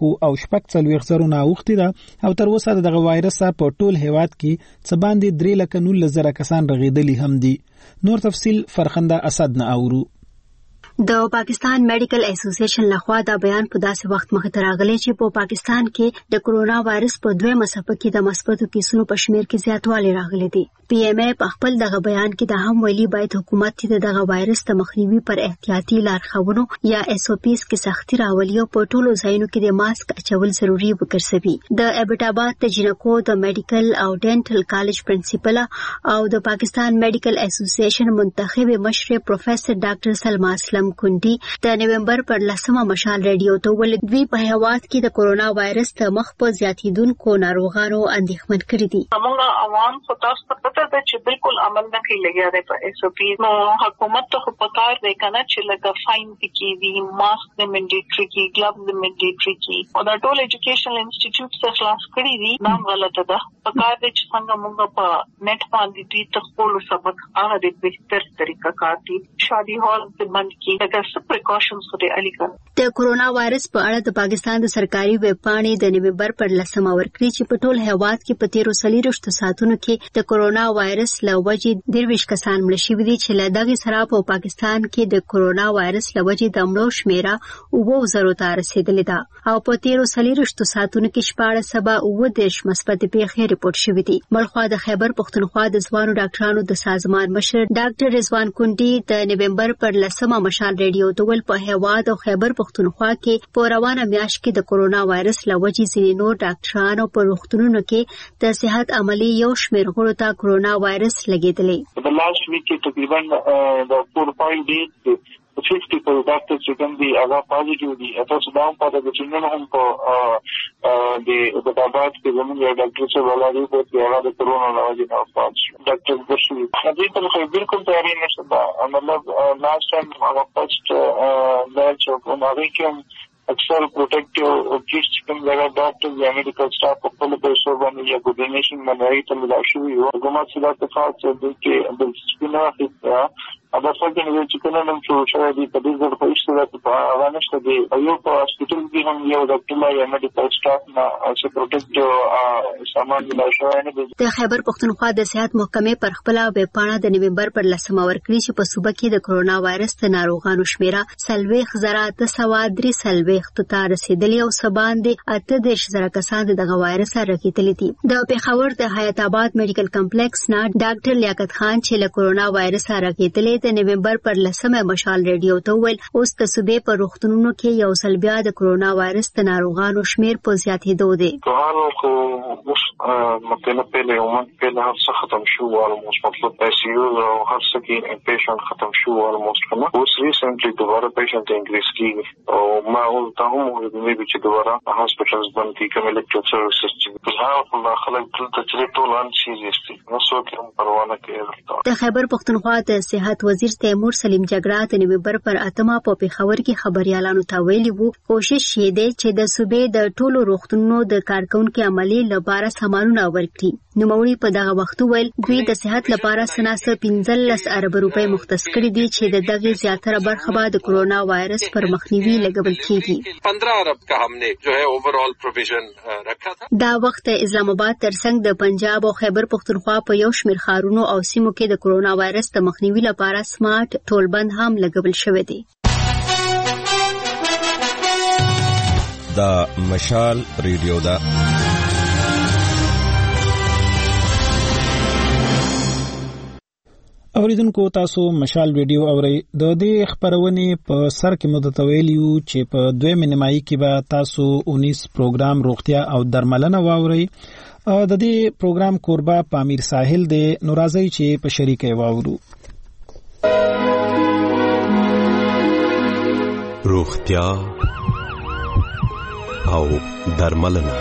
3,40,000 نه اوختي ده او تر اوسه دغه وایرس په ټول هیواد کې څه باندې 3,19,000 کسان رغیدلي هم دي. نور تفصیل فرخنده اسد نه اورو. د پاکستان میډیکل اسوسییشن لخوا دا بیان په داسې وخت مخ ته راغلی چې په پاکستان کې د کرونا وایرس په دویمه څپه کې د مثبتو کیسونو په شمیر کې زیاتوالی راغلی دی. پی ایم ای په خپل دغه بیان کې د هم ویلي باید حکومت دغه وایرس د مخنیوي پر احتیاطي لارښوونو یا اس او پیز کې سختي راولي او په ټولو ځایونو کې د ماسک اچول ضروري وګرځوي. د ابټاباد د جنکو د میډیکل او ډینټل کالج پرنسپل او د پاکستان میډیکل اسوسییشن منتخب مشر پروفیسور ډاکټر سلما اسلم کندي د نومبر پر 10 مشال ریډیو ته ول دوی په هیواد کې د کرونا وایرس د مخ په زیاتیدونکو ناروغانو اندېښمن کړي دي. موږ عوام خو تاسو ته پته ده چې بالکل عمل نه کوي لګیا دی په اس او پی. نو حکومت ته خو پکار دی کنه چې لکه فاین پکې وي، ماسک د منډیټری کې، ګلوز د منډیټری کې او دا ټول ایجوکیشنل انسټیټیوټ څخه خلاص کړي دي. نام غلطه ده. پکار دی چې څنګه موږ په نت باندې دې تخپل سبق هغه د بهتر طریقه کار دي. شادي هال د بند کې د پریکاشنز خو دې الیکل. د کرونا وایرس په اړه د پاکستان د سرکاري ویب پاڼې د نومبر پر 10 ورکړي چې په ټول هیواد کې په 13 ساعتونو کې د کرونا وایرس له وجې 23 کسان مړه شوي دي چې له دغه سره په پاکستان کې د کرونا وایرس له وجې د مړو شمیره 9,000 ته رسیدلې ده او په 13 ساعتونو کې 14 مثبت پیښې رپورټ شوې دي. بلخوا د خیبر پښتونخوا د ځوانو ډاکټرانو د سازمان مشر ډاکټر رضوان کندي د نومبر پر 10 مشال ریډیو ته ول په هیواد او خیبر پښتونخوا کې په روانه میاشت کې د کرونا وایرس له وجې ځینې نور ډاکټرانو په روغتونونو کې د صحت عملي یو شمېر غړو ته کرونا وایرس لګېدلی. The last week تقریبا د 4-5 days 50 پر ډاکټر چې کوم دي هغه پازیټیو دي. تاسو دا هم پته ده چې نن هم په د بابات کې زموږ یو ډاکټر چې ولادي په هغه د کرونا له وجې نه وفات شو. ډاکټر بشوي دې ته خو بالکل تیاری نشته دا مطلب لاست ټایم هغه پست بیچ او هغه کې اکثر پروټیکټیو کیټس کوم ځای ډاکټر یا میډیکل سټاف په خپل پیسو باندې یا کوډینیشن باندې ته ملا شوی او کومه څه د تفاوت چې د سپینه دا څنګه نه چې کله نن شو شوی دی په دې ځل په ایستو په هغه نشته دی یو په هسپټل کې هم یو ډاکټر یا میډیکل سټاف نه چې پروټیکټیو سامان ملا شوی نه دی. د خیبر پښتونخوا د صحت محکمې پر خپل ویب پاڼه د نومبر پر 10 ورکړي چې په صوبه کې د کرونا وایرس د ناروغانو شمیره 40,943 ته رسیدلی او سباندې 38,000 کسان دغه وایرس رغیدلي دي. د پیښور د حیات آباد میډیکل کمپلیکس نه ډاکټر لیاقت خان چې له کرونا وایرس رغیدلي د نومبر پر 10 مشال ریډیو ته ویل اوس د صوبې په روغتونونو کې یو ځل بیا د کرونا وایرس د ناروغانو شمیر په زیاتېدو دی. خو اوس مطلب په یومن په هر څه ختم شو او مطلب پیسې او هر څه کې پیشنټ ختم شو او مستقیم اوس ریسنټلی دوباره پیشنټ انکریز کیږي او ما اول ته هم ویل چې دوباره هاسپټلز باندې کوم الکترو سروسز چې په هغه خلک ټول ټول ان سیریس دي نو څوک هم پروا نه کوي. د خیبر پښتونخوا د صحت وزیر تیمور سلیم جګړه د نومبر پر 8 په پیښور کې خبريالانو ته ویلي وو کوشش یې دی چې د صوبې د ټولو روغتونونو د کارکونکو عملي لپاره سامانونه ورکړي. نو موري په دغه وخت ویل دوی د صحت لپاره سناسه 15 ارب روپۍ مختص کړي دي چې د دغه زیاتره برخه به د کرونا وایرس پر مخنیوي لګول کیږي. 15 ارب کا हमने जो है ओवरऑल प्रोविजन रखा था. دا وخت اسلام آباد ترڅنګ د پنجاب او خیبر پښتونخوا په یو شمېر ښارونو او سیمو کې د کرونا وایرس د مخنیوي لپاره سمارټ ټولبند هم لګول شوی دی. دا مشال ریډیو دا اوریدونکو تاسو مشال ویډیو اورئ د دې خبرونه په سر کې متتویلیو چې په 2 نیمایي کې به تاسو 19 پروګرام روغتیا او درملنه واورئ. د دې پروګرام کوربه پامیر ساحل دی. نو راځي چې په شریکه واورو. روغتیا او درملنه.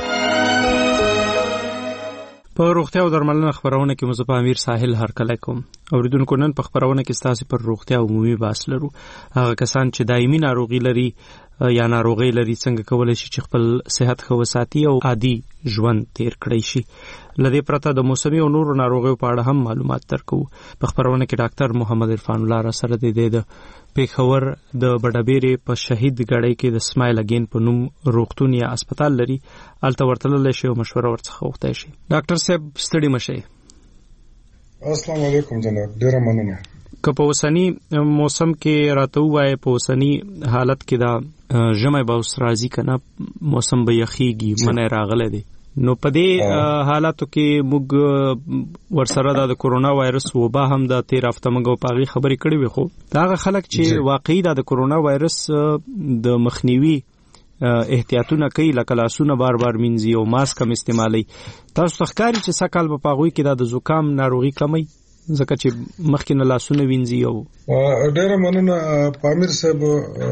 په روغتیا او درملنه خبرونه کې مزه په امیر ساحل هرکله کوم. اوریدونکو نن په خبرونه کې ستاسو پر روغتیا او عمومي بحث لرو. هغه کسان چې دایمي ناروغي لري یا ناروغي لري څنګه کولای شي چې خپل صحت ښه وساتي او عادي ژوند تیر کړی شي. لدې پرته د موسمي او نورو ناروغیو په اړه هم معلومات درکو. په خبرونه کې ډاکټر محمد عرفان الله را سره د پیښور د بډابېرې په شهید غړی کې د سمایل اگین په نوم روغتون یا هسپتال لري. الته ورتلل شي او مشوره ورڅخه وغوښتای شي. ډاکټر صاحب ستړي مشئ. السلام علیکم جناب، ډیره مننه. که په اوسنی موسم کې راته وایي په اوسنی حالت کې دا ژمی به اوس راځي کنه، موسم به یخیږي، منی راغلی دی، نو په دې حالاتو کې موږ ورسره د کورونا وایرس وبا هم د 13 هفته موږ په هغې خبرې کړې وې. خو دا هغه خلک چې واقعي د کورونا وایرس د مخنیوي احتیاطونه کوي، لکه لاسونه بار بار مینځي او ماسک هم استعمالوي، تاسو ته ښکاري چې سږکال به په هغوی کې د زکام ناروغي کمی ځکه چې مخکې نه لاسونه وینځي؟ او ډېره مننه پامیر صاحب.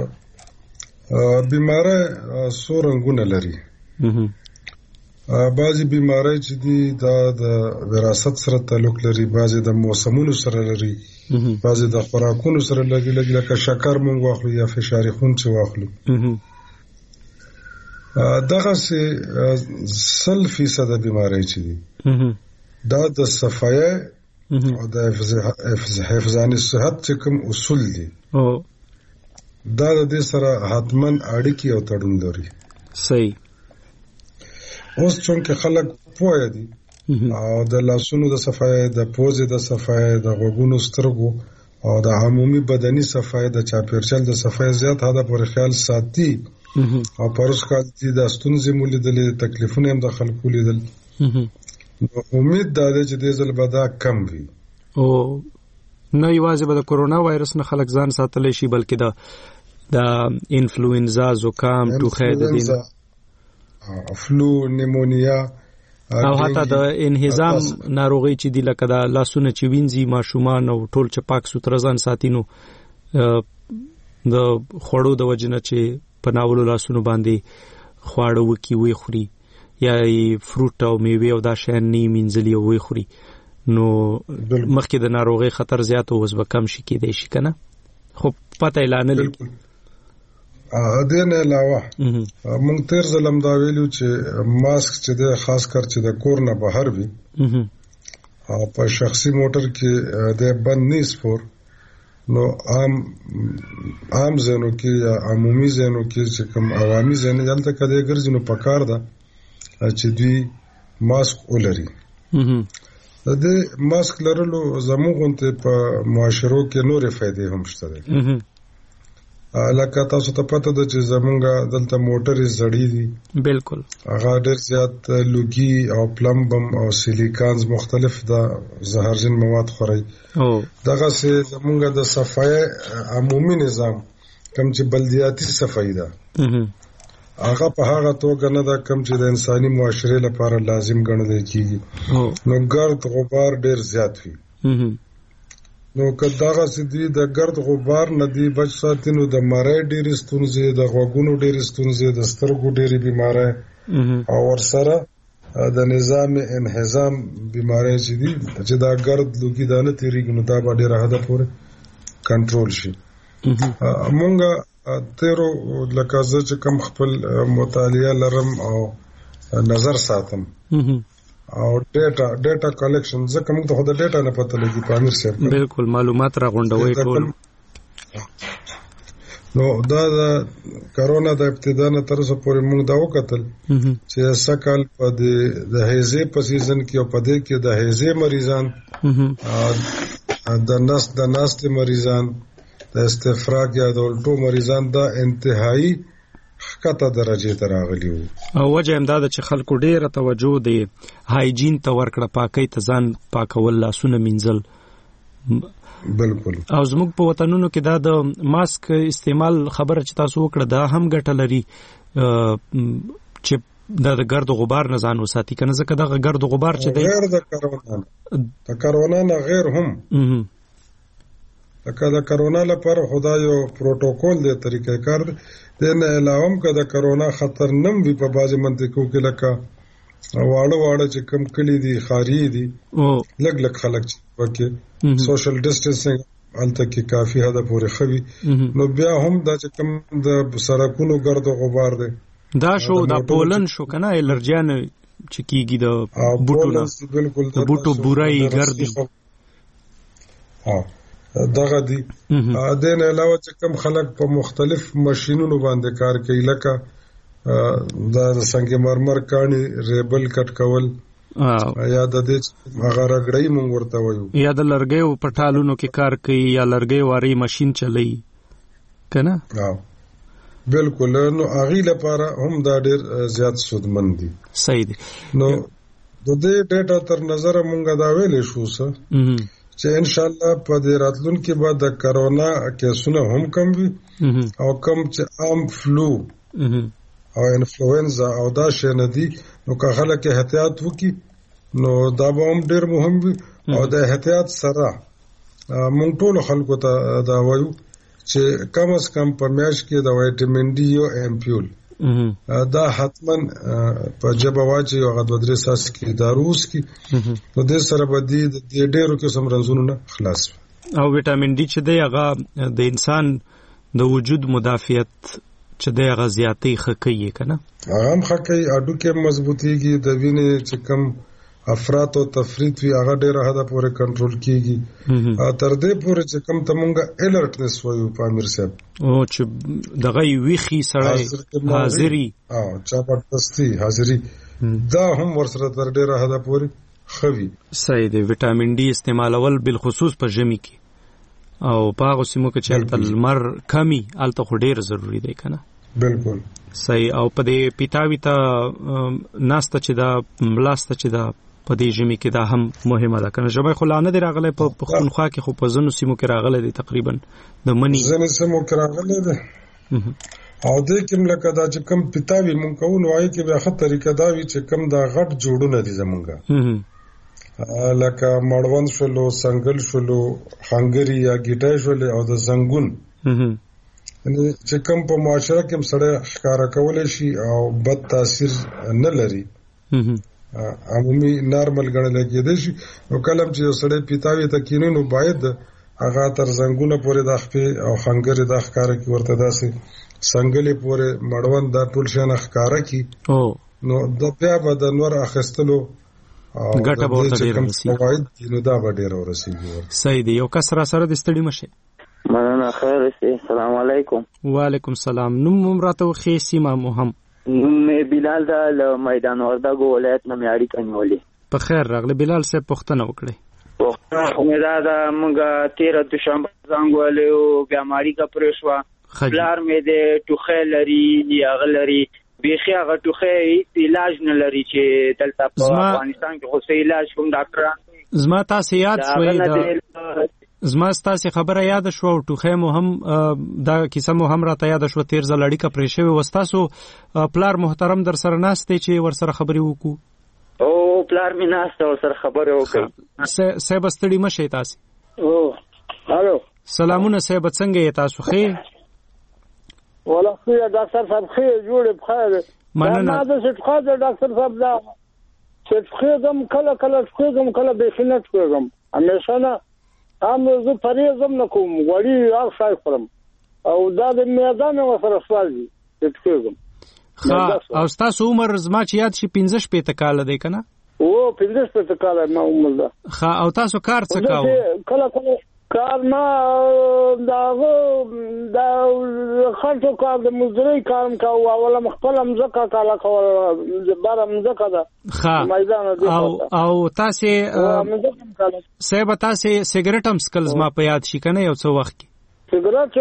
بیماری څو رنګونه لري. بعضې بیماری چې دي دا د وراثت سره تعلق لري، بعضې د موسمونو سره لري، بعضې د خوراکونو سره لري، لکه شکر مونږ واخلو یا فشار خون چې واخلو. دغسې 100% بیماری چې دي دا د صفایه او د حفظان صحت چې کوم اصول دي دا د دې سره حتماً اړیکې او تړون لري. صحیح. اوس چونکه خلک پوهه دي او د لاسونو د صفایه، د پوزې د صفایه، د غوږونو سترګو او د عمومي بدني صفایه، د چاپیریال د صفایه زیات حده پورې خیال ساتي او پروس کال دي د ستونزې مو لیدلې، تکلیفونه هم د خلکو لیدل. امید دا دی چې دې ځل به دا کم وي او نه یوازې به د کورونا وایرس نه خلک ځان ساتلی شي، بلکې د انفلوئنزا، زکام، ټوخی، د دې فلو، نیمونیا او حتی د انهضام ناروغي چې دي لکه د لاسونه چې وینځي ماشومان او ټول چې پاک سوتره ځان ساتي، نو د خوړو د وجې نه چې په ناولو لاسونو باندې خواړه وکي وی خوري یا فروټ او میوې او دا شیان نه مینځلي او وی خوري، نو مخکې د ناروغۍ خطر زیات او اوس به کم شي کېدای شي که نه؟ خو پته یې لا نه لګي. دې نه علاوه موږ تېر ځل هم دا ویلو چې ماسک چې دی خاص کر چې د کور نه بهر وي او په شخصي موټر کې دی بند نه سپور، نو عام ځایونو کې یا عمومي ځایونو کې چې کوم عوامي ځایونه دلته که دی ګرځي، نو پکار ده چې دوی ماسک ولري. د دې ماسک لرلو زموږ غوندې په معاشرو کې نورې فایدې هم شته دي. لکه تاسو ته پته ده چې زمونږ دلته موټرې زړې دي، بالکل هغه ډېر زیات لوګي او پلمبم او سیلیکانز مختلف د زهرجن مواد خوري. دغسې زمونږ د صفایه عمومي نظام کوم چې بلدیاتي صفایي ده هغه په هغه توګه نه ده کوم چې د انساني معاشرې لپاره لازم ګڼل کېږي، نو ګرد غبار ډېر زیات وي. نو که دغسې دوی د ګرد غبار نه دی بچ ساتي، نو د مرۍ ډېرې ستونزې، د غوږونو ډېرې ستونزې، د سترګو ډېرې بیماری او ورسره د نظام انهضام بیماری چې دي چې دا ګرد لوګي دا نه تېرېږي، نو دا به ډېره حده پورې کنټرول شي. مونږ تیرو لکه زه چې کوم خپل مطالعه لرم او نظر ساتم او ډیټا کلیکشن، ځکه موږ ته خو د ډیټا نه پته لګي پامیر صاحب، بالکل معلومات راغونډوي ټول. نو دا د کرونا د ابتدا نه تر اوسه پورې موږ دا وکتل چې سږکال په د هیزې په سیزن کې او په دې کې د هیزې مریضان، د ناستې مریضان، د استفراغ یا د الټو مریضان دا انتهایی ښکته درجې ته راغلي وو. او وجه هم دا ده چې خلکو ډېره توجه د هایجین ته ورکړه، پاکۍ ته ځان پاکول، لاسونه مینځل، بالکل. او زموږ په وطنونو کې دا د ماسک استعمال خبره چې تاسو وکړه دا هم ګټه لري چې د ګرد و غبار نه ځان وساتي، کنه ځکه دا ګرد و غبار چې دی غیر د کرونا نه غیر هم لکه د کرونا لپاره خدای یو پروتوکول دی، طریقې کار دی. د نه علاوه هم که د کرونا خطر نم وي په بعضې منطقو کې لکه واړه چې کم کلی دي خاري دي لږ خلک چې پکې سوشل ډسټنسینګ هلته کې کافي حده پورې ښه وي، نو بیا هم دا چې کم د سړکونو ګرد و غبار دی دا شو دا پولن شو کنه الرجیان چې کیږي د بوټو نه د بوټو بورای ګردي دغه دي. د نه علاوه چې کم خلک په مختلف ماشینونو باندې کار کوي لکه د سنگ مرمر کانی ریبل کټ کول یا د دې هغه رګړی مونږ ورته وایو یا د لرګیو پټالونو کې کار کوي یا لرګي واري ماشين چلای کنه. بالکل. نو اغي لپاره هم دا ډیر زیات سودمن دي. صحیح دي. نو د دې ډیټا تر نظر مونږ دا ویلې شو چې ان شاء الله په دې راتلونکي بعد د کرونا کیسونه هم کم وي او کم چې عام فلو او انفلوئنزا او دا شی نه دي، نو که خلک احتیاط وکړي نو دا به هم ډیر مهم وي. او د احتیاط سره مونږ ټول خلکو ته دا وایو چې کم از کم په میاشت کې د وایټامین ډي یو امپیول دا حتما په جبه واچي او غو درې ساس کې داروس کې نو د سره بدی د ډیرو قسم رنځونو نه خلاص. او وټامین ډي چې دی هغه د انسان د وجود مدافعت چې دی هغه زیاتې خکې کنه هغه هم خکې اډو کې مضبوطیږي، د وینې چې کم افراط او تفریط وی هغه ډیره حد پورې کنټرول کیږي تر دې پورې چې کم تمونګه الرټنس وایو پامیر صاحب او چې دغه ویخي سره حاضری او چاپټستی حاضری دا هم ورسره تر ډیره حد پورې خوي. صحیح دی. وټامین ډي استعمالول بالخصوص په ژمي کې او په هغه سیمو کې چې المر کمی الته خو ډیر ضروری دی کنه. بالکل صحیح. او په دې پیتاوي ته ناسته چې دا ملاسته چې دا په دې ژمي کې دا هم مهمه ده کنه. ژبه خو لانه دی راغله په خونخوا کې خو په زنو سیمو کې راغله دی تقریبا د منی زنو سیمو کې راغله دی او دې کوم لکه دا چې کم پیتاوي مونږ کوو نو وايي کې به ښه طریقه دا وي چې کم دا غټ جوړونه دي زمونږه لکه مړوند شولو سنگل شولو خنګری یا ګیټای شولو او د زنګون چې کوم په معاشره کې سره ښکارا کول شي او بد تاثیر نه لري عمومي نارمل ګڼل کېدای شي. او کلم چې سړی پیتاوي ته کینو نو باید هغه تر زنګونه پورې د خپې او خنګری د ښکارا کې ورته داسې سنگلې پورې مړوند دا ټول شان ښکارا کی نو د بیا به د نور اخستلو ګټه به ورته ډېره رسېږي نو دا به ډېره ورسېږي. صحیح دی. یو کس را سره د ستړي مشه مننه. خیر سي. السلام علیکم. وعلیکم السلام. نوم ممراته خې سیمه مهم نوم بلال دا له میدان وردګو ولایت نه میاړي کنيولي. په خیر راغله بلال صاحب پښتنه وکړي. پښتنه دا مونږه 13 دوشنبه څنګه له بیماری کا پرېښوا بلار مې د ټوخه لري یا غلري بیخي هغه ټوخه علاج نه لري چې دلته په افغانستان کې خو علاج کوم ډاکټران زما تاسو یاد شوي زما تاسو خبره یاد شو ټوخه مو هم دا کیسه مو هم راته یاد شو تیر ځل اړیکه پرې شوی وستاسو پلار محترم در سره ناشته چې ور سره خبري وکړو او پلار می ناشته ور سره خبري وکړه سه بستړي مشه تاسو او الو سلامونه سه بڅنګ یې تاسو خې ولا خو ډاکټر صاحب خې جوړ بخیر مننه دا څه ښه ډاکټر صاحب دا چې خېګم کله خېګم کله به خنت خېګم همیشه نه هم زه پریزم نکوم وړي او شای خورم او دا د میدان وسره سوال دي چې خېګم او تاسو عمر زما چې یاد شي 15 پته کال دی کنه او 15 پته کال ما عمر ده او تاسو کار څه کاوه کله کار ما دا خاطر کار د مزدوري کارم کاوه اوله مخفل مزکه کاله کول بار مزکه ده میدان دی او تاسو سه به تاسو سیګریټ هم سکلز ما په یاد شي کنه یو څو وخت کې سیګریټ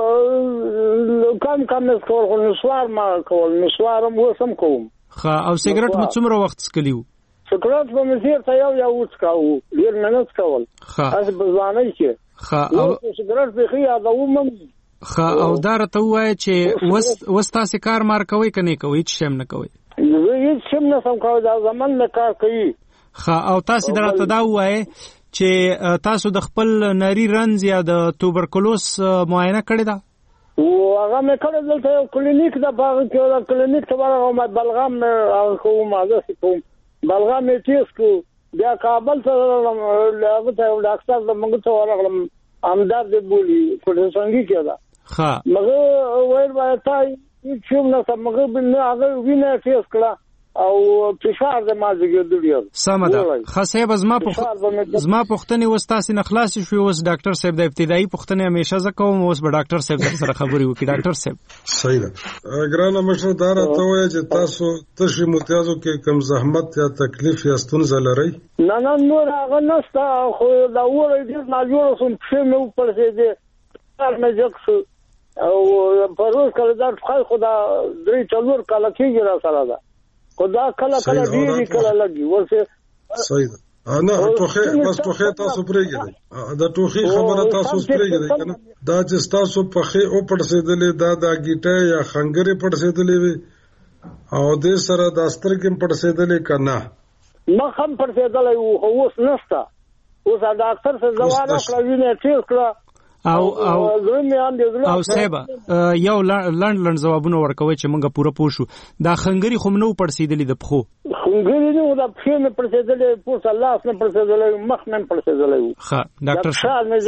کم نسوار ما کول نسوارم وسم کوم او سیګریټ مو څومره وخت سکلیو سکرات په مسیر ته یو وڅکاو ډیر مهنت کول اس بزوانه کې او سکرات په خیا دا ومم او دا راته وایي چې وستاسې کار مار کوي کني کوي چې شم نه کوي هیڅ شم نه سم کوي دا زمون نه کار کوي او تاسو درته دا وایي چې تاسو د خپل نری رنز یا د توبرکلوس معاینه کړی دا او هغه مې کړی دلته یو کلینیک د باغ کې د کلینیک ته ورغلم بلغم کوم مازه کوم بلغم یې تیس کو بیا کابل ته هغه ته ډاکټر د موږ ته ورغلم امداد دی بولی کوټه څنګه کېدا مګر وایي وایي تای چې موږ نه سمغه بل هغه وینه تیس کړه او فشار د مازیګر دوړیو سم ده خاصه زما پختنې وستاسې نه خلاص شوې اوس ډاکټر صاحب د ابتدایي پختنې همیشه زکوم اوس به ډاکټر صاحب سره خبرې وکړي ډاکټر صاحب صحیح ده ګرانه مشردار ته وایي چې تاسو تشوي متیازو کې کم زحمت یا تکلیف یا ستونزه لرئ نه نور هغه نشته خو دا وره دې نه جوړ سم چې مې پرځې دې کار مې جکس او پروز کله دا خدا 3-4 کال کېږي را سره ده خدا کله ډیری کله لګي ورسه صحیح ده نه ټوخه تاسو پرېږدئ دا ټوخي خبره تاسو پرېږدئ کنه دا چې تاسو په خې او پړسېدلې دا گیټه یا خنګري پړسېدلې وي او د سره د سترګې پړسېدلې کنه مخم پړسېدلې او اوس نشته اوس ډاکټر څخه زوال کړو وینې ټیسټ کړو او سیبا یو لند جوابونه ورکوي چې موږ پوره پوښو دا خنګري خو نو پړسېدلې د پخو خنګري نو دا پخې نه پړسېدلې پوس الله نه پړسېدلې مخ نه پړسېدلې ښه ډاکټر صاحب نه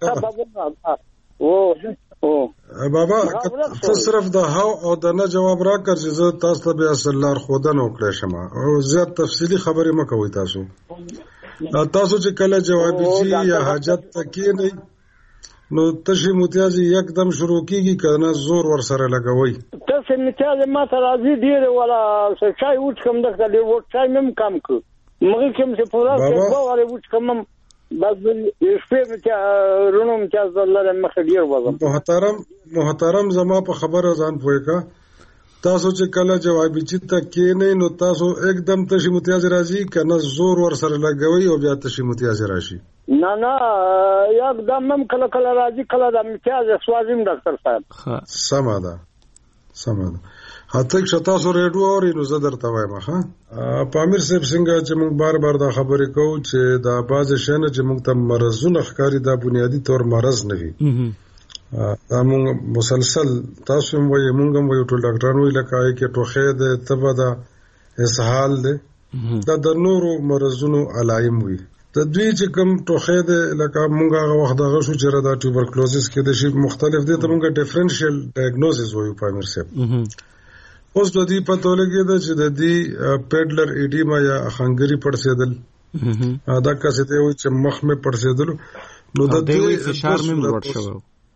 جو او بابا ته صرف د هاو او د نه جواب راکړ چې زه تاسو ته بیا سلار خودنه وکړم شمه او زیات تفصیلی خبرې مکوئ تاسو چې کله جواب جی یا حاجت تکې نه نو تشي متیازي یکدم شروع کیږي کنه زور ور سره لګوي تاسو متیازي ما ته راځي ډیر ولا چای وټ کوم دغه دی وټ چای مم کم کو مګر کوم څه پورا څه وره وټ کوم بس شپې ته رونم چې الله مخ ډیر وځم محترم زما په خبره ځان پوهیکا تاسو چې کله جواب چې تکې نه نو تاسو یکدم تشي متیازي راځي کنه زور ور سره لګوي او بیا تشي متیازي راشي نه یکدم هم کله راځي کله د امتیاز سوازیم ډاکټر صاحب سمه ده هته چې تاسو ریډیو اورئ نو زه درته وایم ها پامیر صاحب څنګه چې موږ بار دا خبرې کوو چې دا باز شنه چې موږ ته مرزونه ښکاری دا بنیادی طور مرز نه وي موږ مسلسل تاسو هم وایي موږ هم وایو ټول ډاکټرانو وایي لکه کې ټوخه ده تبه ده اسهال ده دا د نورو مرزونو علایم وي د دوی چې کوم ټوخه ده لکه موږ هغه وخت دغه شو چې دا ټوبرکلوزس کې د شی مختلف دي ته موږ ډیفرنشل ډایګنوزس وایو پامیر صاحب اوس د دې پاتولوژي ده چې د دې پیډلر ایډیما یا خنګري پړسېدل دا کسه ته وي چې مخ مې پړسېدل نو د دې فشار مې لوړ شو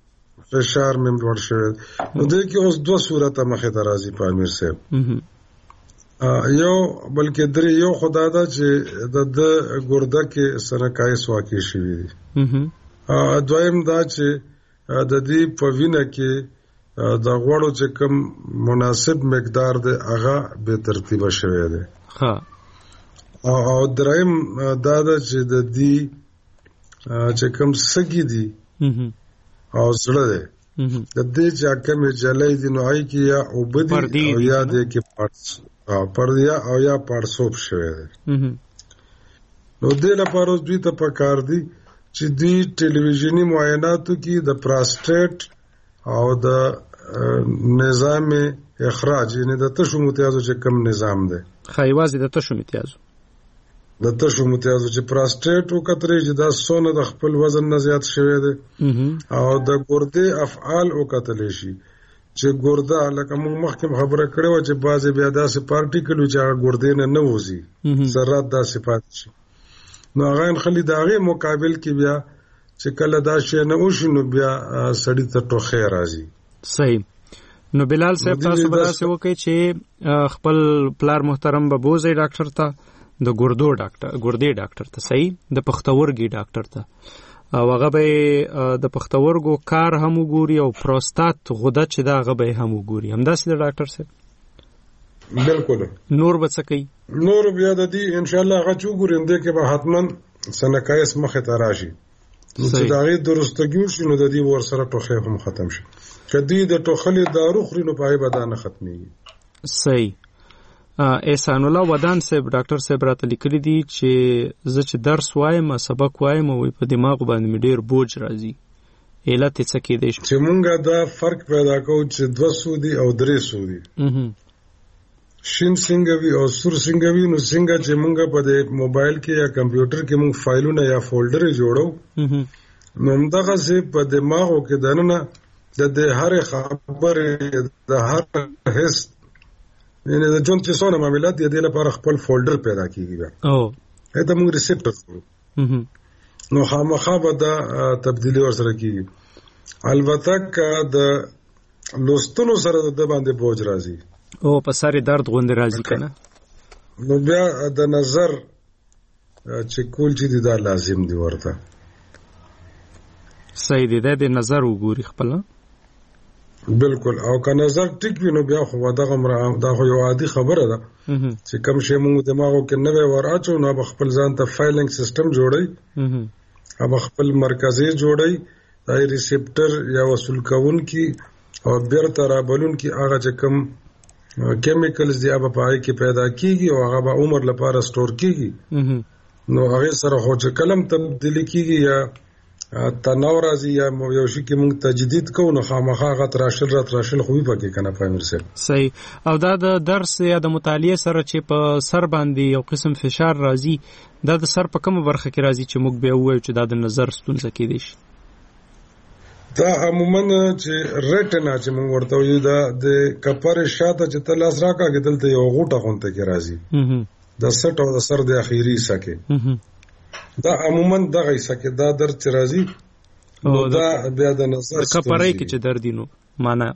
نو د کې اوس دوه صورته مخه درازي پامیر صاحب یو بلکې درې یو خدا دا چې د ګرده کې سرکایس واقع شوی دی دویم دا چې د دې په وینه کې د غوړو چې کوم مناسب مقدار دی هغه به ترتیب شوی دی او دریم دا چې د دې چې کوم سګي دی او زړه دی د دې چې کوم جلای دی نو آی کې یا وبدي او یا د کې پارټس پردیا او یا پارسوب شوی دی نو دې لپاره دوی ته پکار دي چې دوی ټلویزیونی معایناتو کې د پراسټیټ او د نظام اخراج یعنی د تشو متیازو چې کم نظام دی خایوازي د تشو متیازو چې پراسټیټ وکتري چې دا سونه د خپل وزن نه زیات شوی دی او د ګردې افعال وکتل شي چې ګرده لکه موږ مخکې خبره کړې و چې بعضې بیا داسې پارټیکل چې هغه ګردې نه وځي ذرات داسې پاتې شي نو هغه خلی د هغې مقابل کې بیا چې کله دا شی نه وشي نو بیا سړي ته ټوخی راځي صحیح نو بلال صاحب تاسو به داسې وکړئ چې خپل پلار محترم به بوځئ ډاکټر ته د ګردې ډاکټر ته صحیح د پښتورګي ډاکټر ته او هغه به د پښتورګو کار هم وګوري او پروستات غده چې دا هغه به هم وګوري همداسې د ډاکټر صاحب بالکل نور به څه کوي؟ نور بیا د دې ان شاء الله هغه چوغورنده کې به حتمن سنکایس مخه ته راشي چې دا غي درستګیو شنو د دې ور سره ټوخه هم ختم شي کدی د ټوخلې دارو خورینو پای بدانه ختمي. صحیح. احسان الله ودان صاحب ډاکټر صاحب راته لیکلي دي چې زه چې درس وایم سبق وایم او په دماغ باندې مې ډیر بوج راځي. علت څه کې دی چې مونږه دا فرق پیدا کوو چې 200 دي او 300 دي. شین څنګه وی او سور څنګه وی نو څنګه چې مونږه په موبایل کې یا کمپیوټر کې مونږ فایلونه یا فولډر جوړو نو همدغه سه په دماغو کې دنه د هر خبره د هر حس یعنی د جون چې څونه معاملات دي د لپاره خپل فولډر پیدا کیږي. دا موږ ریسپټر نو خامخا به دا تبدیلی ورسره کیږي. البته که د لوستلو سره د باندې بوج راځي او په ساري درد غوندې راځي کنه نو بیا د نظر چې کول چې دا لازم دی ورته. صحیح دی د نظر وګوري خپل. بالکل او که نظر ټیک وي نو بیا خو دا خو یو عادي خبره ده چې کوم شی موږ دماغو کې نوې وراچو نو خپل ځان ته فایلینګ سیستم جوړي او خپل مرکزي جوړي دای ریسپټر یا وصول کون کی او بیرته رابلون کی هغه چې کوم کیمیکلز دی هغه پای کې پیدا کیږي او هغه به عمر لپاره سٹور کیږي نو هغه سره خو چې کلم تبدیلی کیږي یا تناور ازي یا یو شي کې موږ تجدید کوو نو خامخا غت راشل خوې پکې کنه پامیر سره. صحیح. او دا د درس یا د مطالعه سره چې په سر باندې یو قسم فشار راځي دا د سر په کومه برخه کې راځي چې موږ به وایو چې دا د نظر ستونزه کې دي؟ دا عموما چې ریټنا چې موږ ورته وایو دا د کپر شاته چې تلاس راکاږي دلته یو غوټه غونته کې راځي د سټ او د سر د اخیری سکه دا عموما دغه سکه دا درد راځي او دا بیا د نظر کپرای کې چې درد دینو معنا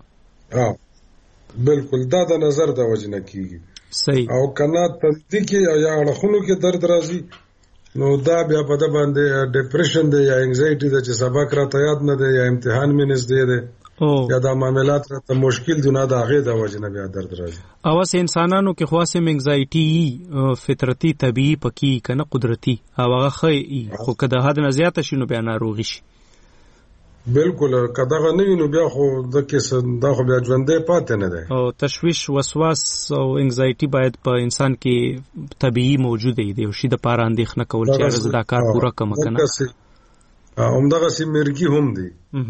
بالکل دا د نظر د وجنه کیږي. صحیح. او کنا تندې کې یا اړخونو کې درد راځي نو دا بیا په د باندې ډیپریشن دی یا انگزایټي د چې سبق راته یاد نه دی یا امتحان مې نږدې دی یا دا معاملات راته مشکل دي نه دا غي د وجنه بیا درد راځي. او اس انسانانو کې خاصه انگزایټي فطرتي طبيعي پکې کنه قدرتي او هغه خو کده حد نه زیاته شي نو بیا ناروغي شي. بالکل کداغه نه وینو بیا خو د کیس دا خو بیا ژوندې پاتې نه ده. او تشویش وسواس او انگزایټي باید په انسان کې طبيعي موجود دی او شي د پاره اندېښنه کول چې دا کار پورا کوم کنه همدغه سي مرګي هم دي.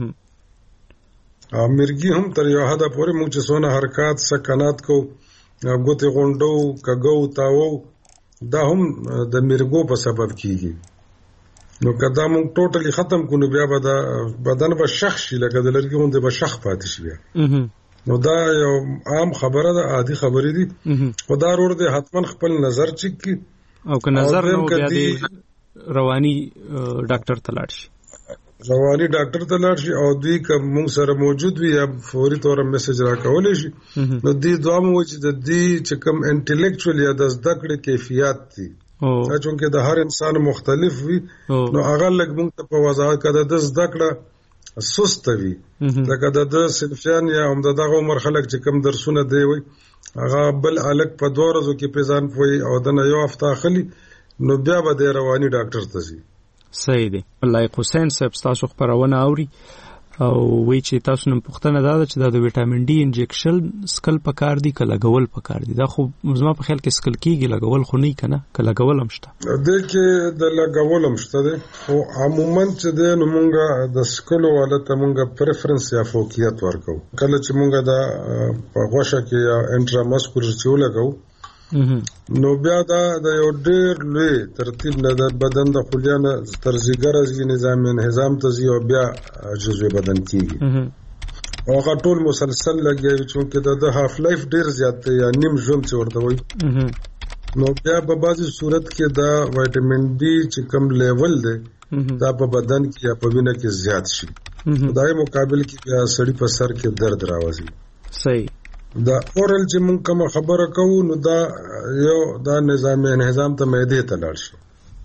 مرګي هم تر یو حد پورې موږ چې څونه حرکت سکنات کو غوته غونډو کګو تاو دا هم د مرګو په سبب کیږي. نو کدا موږ ټوټلی ختم کو نو بیا بدن به شخ شي لکه د لرګي غونډه به شخ پاتې شي بیا. نو دا یو عام خبره ده عادي خبرې دي خدا ورور دې حتما خپل نظر چک کی او که نظر نو بیا دې رواني ډاکټر ته لاړ شي. رواني ډاکټر ته لاړ شي او دوی کوم موږ سره موجود وي یا فوري تور میسج راکولای شي نو دې دوه مو چې د دې چې کوم انټلیکچوال یا د زده کړې کیفیت دي چې د هر انسان مختلف وي نو هغه لږ موږ ته په وضاحت کده د زده کړه سست وي لکه د صنفیان یا هم دغه عمر خلک چې کوم درسونه دی وي هغه بل الک په 2 ورځو کې پیژان پوي او د یو هفته اخلي نو بیا به د رواني ډاکټر ته ځي. صحیح دی. لایق حسین صاحب تاسو خبرونه اوري او وی چې تاسو نن پوښتنه دا چې د وټامین ډي انجکشن سکل پکار دي کله غول پکار دي دا خو زما په خیال کې سکل کیږي لګول خو نه کنه کله غول هم شته د کې د لګول هم شته او عموما چې د مونږه د سکل ولته مونږه پریفرنس یا فوقیت ورکو کله چې مونږه د غوښه کې یا انټراماسکولر چې ولګو نو بیا دا د یو ډېر لوی ترتیب نه د بدن د خلیانه تر زیګرزي نظام انهضام ته زی او بیا جزوی بدن کیږي او هغه ټول مسلسل لګي چې د هاف لایف ډېر زیات دی یا نیم ژوند چې ورته وي نو بیا په بعضي صورت کې دا وټامین ډي چې کم لیول دی دا په بدن کې یا په وینه کې زیات شي دای مقابل کې بیا سړی په سر کې درد راوځي. صحیح. دا اورل چې مونږ کوم خبره کوو نو دا یو دا نظام انهضام ته معده ته لاړ شي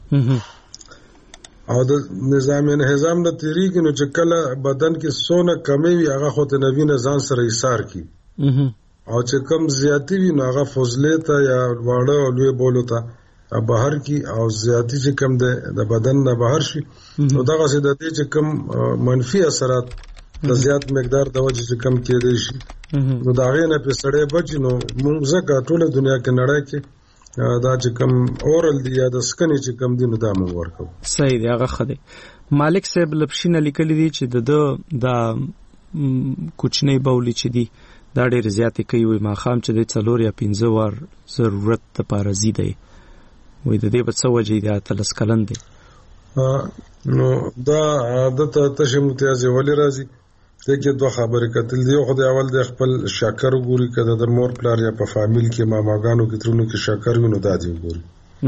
او د نظام انهضام د تیریږي نو چې کله بدن کې سونه کمی وي هغه خو ته نوی ځان سره ایثار کی او چې کم زیاتی وي نو هغه فضله ته یا واړه او لوی بولو ته بهر کی او زیاتی چې کم ده د بدن نه بهر شي نو دغه څه د دې چې کم منفي اثرات د زیات مقدار د وجې چې کم کېدای شي نو دا غي نه په سړې بچ نو موږ زکه ټول دنیا کې نړۍ کې دا چې کم اورل دی یا د سکنې چې کم دی نو دا موږ ورکو. صحیح دی. هغه خدي مالک صاحب لپشینه لیکلی دی چې د کوچنی بولی چې دی دا ډېر زیاتې کوي وي ماخام چې د 4 یا 15 وار ضرورت لپاره زیاده وي د دې په څه وجې دی تلس کلن دی نو دا عادت ته متیازه ولې راځي دغه دوه خبرې کتل دی خو د اول د خپل شکر ګوري کده د مور پلار یا په فامیل کې ماماګانو کې ترونو کې شکر وینو دادی ګوري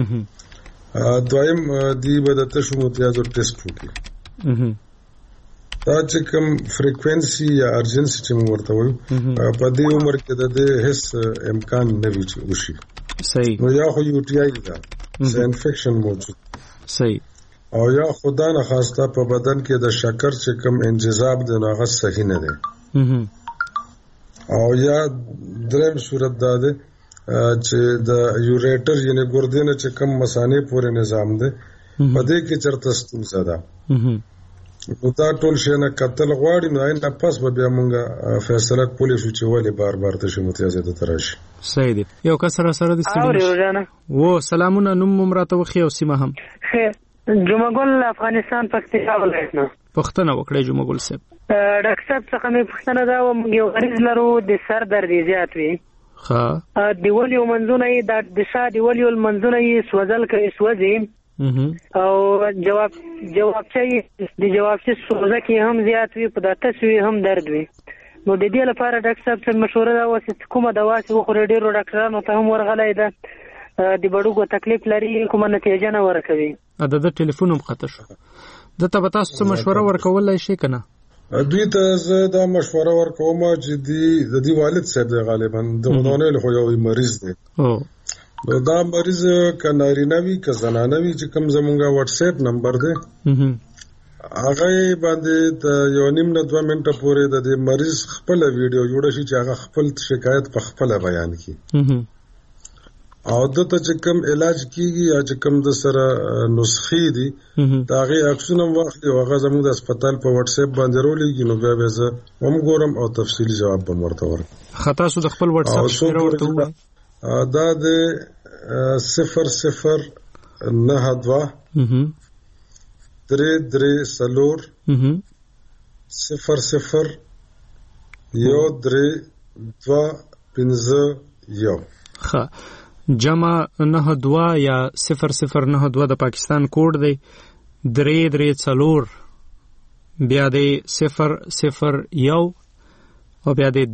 دویم دی به د تشو متیازه ټیسټ وکړي دا چې کوم فریکوئنسي یا ارجنسي چې موږ ورته وایو په دې عمر کې د هیڅ امکان نه وي چې وشي. صحیح. نو یا خو یو ټي آی دا څه انفیکشن موجود. صحیح. او یا خدا نه خواسته په بدن کې د شکر چې کوم انجذاب دی نو هغه صحیح نه دی او یا دریم صورت دا ده چې د یوریټر یعنی ګردې نه چې کوم مثانې پورې نظام دی په دې کې چرته ستونزه ده نو دا ټول شي نه قتل غواړي نو نه پس به بیا مونږه فیصله کولې شو چې ولې بار بار ته شي متیازه ته تراشي. صحیح دی. یو کس سره د سلام و سلامونه نوم ممراته وخی او سیمه هم خیر جمعګل افغانستان پکتیا ولایت نه پښتنه وکړې جمعګل صاحب ډاکټر صاحب څنګه مې پښتنه دا و موږ یو غریز لرو د سر درد زیات وي ها دیولیو منځونه یې د شا دیولیو منځونه یې سوځل کوي سوځي او جواب چې د جواب چې سوزه کې هم زیات وي په داته سوي هم درد وي نو د دې لپاره ډاکټر صاحب څه مشوره دا و چې کومه دوا چې خو ډیرو ډاکټرانو ته هم ورغلای ده د بډوګو تکلیف لري کومه نتیجه نه ورکوي د ټلیفون هم خطر شو د ته تاسو څه مشوره ورکولای شي کنه دوی ته زه دا مشوره ورکوم چې د دې والد صاحب غالبا د غوډونه له یو مریض دی نو دا مریض کنارینه وی که زنانه وی چې کوم زمونږه واتس اپ نمبر دی هغه باندې د یو نیم نه 2 منټه پورې د دې مریض خپل ویډیو جوړ شي چې هغه خپل شکایت په خپل بیان کړي او دته چې کوم علاج کیږي یا چې کوم د سره نسخې دي دا غي عکسونه واخلي او هغه زموږ د هسپتال په واتس اپ باندې رولېږي نو بیا به زه هم ګورم او تفصیلی جواب به ورته ورکړم. خطا سو د خپل واتس اپ شمیره ورته وای دا د 0092 00 ها جمع 92 یا 0092 د پاکستان کوډ دی 334 بیا دی 001 او بیا دی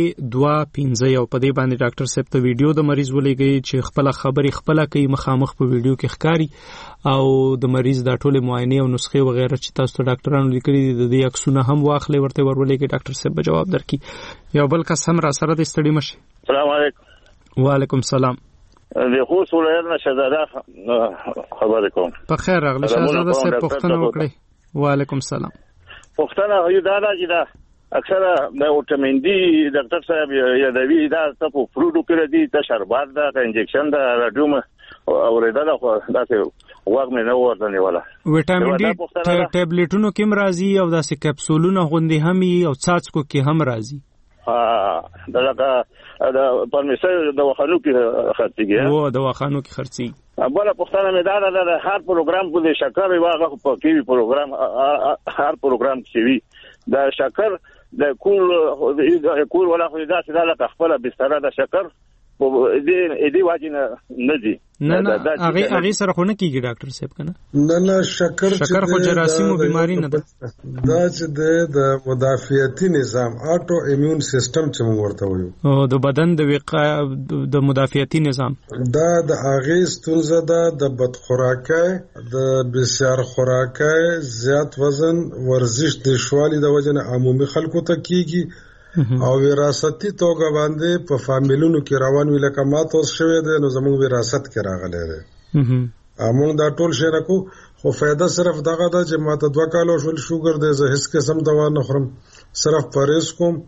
325 په دې باندې ډاکټر صاحب ته ویډیو د مریض ولېږي چې خپل خبري خپل کوي مخامخ په ویډیو کې ښکاری او د مریض د ټوله معاینه او نسخه وغیرہ چې تاسو ته ډاکټرانو لیکلي د دې عکسونه هم واخلې ورته ورولېږي ډاکټر صاحب به جواب درکړي. یو بل کس هم را سره د ستړي مشي. السلام علیکم. وعلیکم السلام. د خوست ولایت نه شهزاده خبرې کوم. په خیر راغلی شهزاده صاحب پوښتنه وکړئ. وعلیکم السلام. پوښتنه یو دا چې دا اکثره د وټامین ډي ډاکټر صاحب یادوي دا ته په فروټو کې دي ته شربات دا انجکشن دا راډیوم اوریدل خو دا څه وګ مې نه ورته نیوله. وټامین ډي ټابلیټونو کې هم راځي او داسې کپسولونه غوندي هم او څاڅکو کې هم راځي. دا لکه دا پرمیسر د وخانو کې خرڅيږي او د وخانو کې خرڅي. بل پښتنه مې دا هر پروګرام په شکر واغه په کیوي پروګرام هر پروګرام کې وي دا شکر د کول ولا خو دا چې دا لکه خپل بستر د شکر په دې واجب نه دي. نه هغه سره خو نه کیږي ډاکټر صاحب کنه. نه شکر خو جراثیمو بیماری نه ده. دا چې د مدافعتي نظام اټو ایمیون سیستم چې موږ ورته وایو او د بدن د وقایه د مدافعتي نظام دا د هغه ستونزه ده د بد خوراکۍ د بسیار خوراکۍ زیات وزن ورزش د شوالي د وجنه عمومي خلکو ته کیږي او وراثتي توګه باندې په فامیلونو کې روان وی لکه ماته اوس شوی دی نو زموږ وراثت کې راغلی دی. موږ دا ټول شی راکو خو فایده صرف دغه ده چې ماته 2 کالو شول شوګر دی زه هیڅ قسم دوا نه خورم صرف پرهیز کوم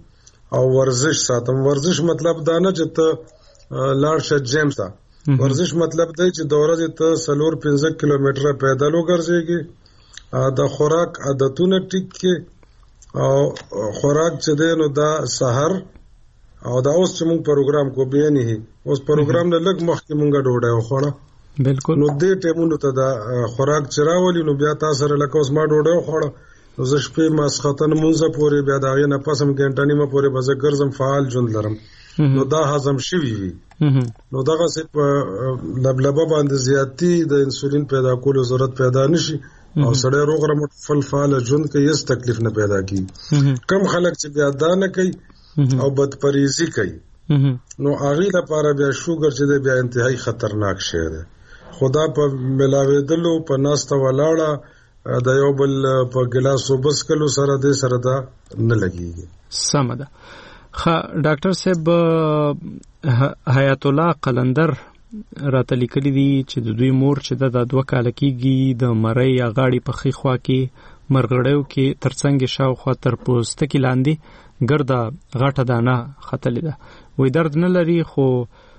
او ورزش ساتم. ورزش مطلب دا نه چې ته لاړ شه جیم ته. ورزش مطلب دی چې د ورځې ته 4-5 کیلومتره پیدل وګرځېږي، د خوراک عادتونه ټیک کې، او خوراک چې دی نو دا سحر او دا اوس چې مونږ پروګرام کو به نه اوس پروګرام نه لږ مخکې مونږه ډوډۍ وخوړه بالکل. نو دې ټیمونو ته دا خوراک چراولي نو بیا تاسو سره لکه اوس ما ډوډۍ وخوړه نو زه شپې ماسختن مونږه پورې بیا دا غي نه پسم ګنټانی ما پورې بزه ګرځم فعال ژوند لرم نو دا هضم شوی وي. نو دغه څه په لبلبه باندې زیاتی د انسولین پیدا کولو ضرورت پیدا نشي او سړی روغ رمټ فل فعال ژوند کې هیڅ تکلیف نه پیدا کیږي. کم خلک چې بیا دا نه کوي او بدپریزي کوي نو هغه لپاره بیا شوګر چې بیا انتهایی خطرناک شی دی. خدا په ملاویدلو په ناسته ولاړه د یو بل په ګلاس وبس کلو سره د سره دا نه لګيږي. سم ده. ډاکټر صاحب حیات الله قلندر راته لیکلي دي چې د دوی مور چې د 2 کال کېږي د مړی یا غاړي په خې خوا کې مرغړیو کې ترڅنګ شاوخوا تر پوستکي لاندې ګرده غټه دانه ختلې ده. وې درد نه لري خو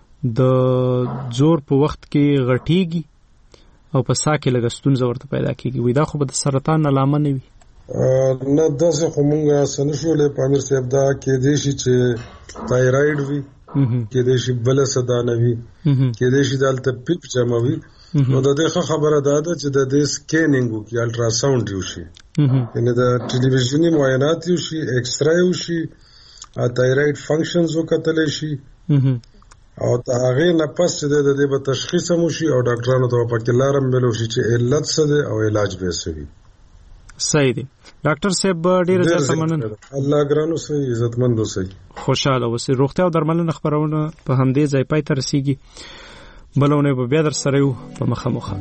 د زور په وخت کې غټیږي او په سا کې لږ ستونزه ورته پیدا کېږي. وې دا خو به د سرطان علامه نه وي؟ نه داسې خو مونږه سنشولې په امیر صاحب دا کې دې شي چې تایراید وي، کې دې شي بل سدانه وي، کې دې شي دلته پیپ جمع وي. نو د دې خبره ده چې د دې سکینینګ وکي الټرا ساوند یو شي، یعنی د ټلویزیونی معاینات یو شي، ایکس رای یو شي، تایراید فنکشنز وکتل شي او دا هغه نه پس چې د دې په تشخیص مو شي او ډاکټرانو ته پکې لارم ملو شي چې علت څه ده او علاج به څه وي. صحیح دی ډاکټر صاحب، ډیر زیات مننه. الله ګرانو سي عزتمند اوسئ، خوشاله اوسئ. روغتیا او درملنه خبرونه په همدې ځای پای ته رسیږي. بلونه به بیا در سره یو په مخه.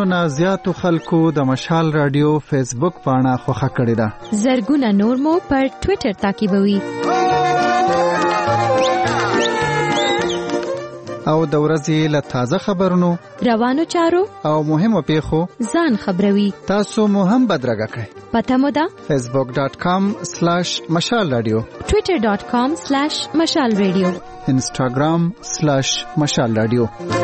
نه زیاتو خلکو د مشال رادیو فیسبوک پاڼه خوښه کړې ده. زرګونه نور مو پر ټوئیټر تعقیبوي. او د ورځې له تازه خبرونو، روانو چارو او مهمو پیښو ځان خبروي. تاسو مو هم بدرګه کړئ. پته مو ده facebook.com/مشال رادیو، twitter.com/مشال رادیو، instagram/مشال رادیو.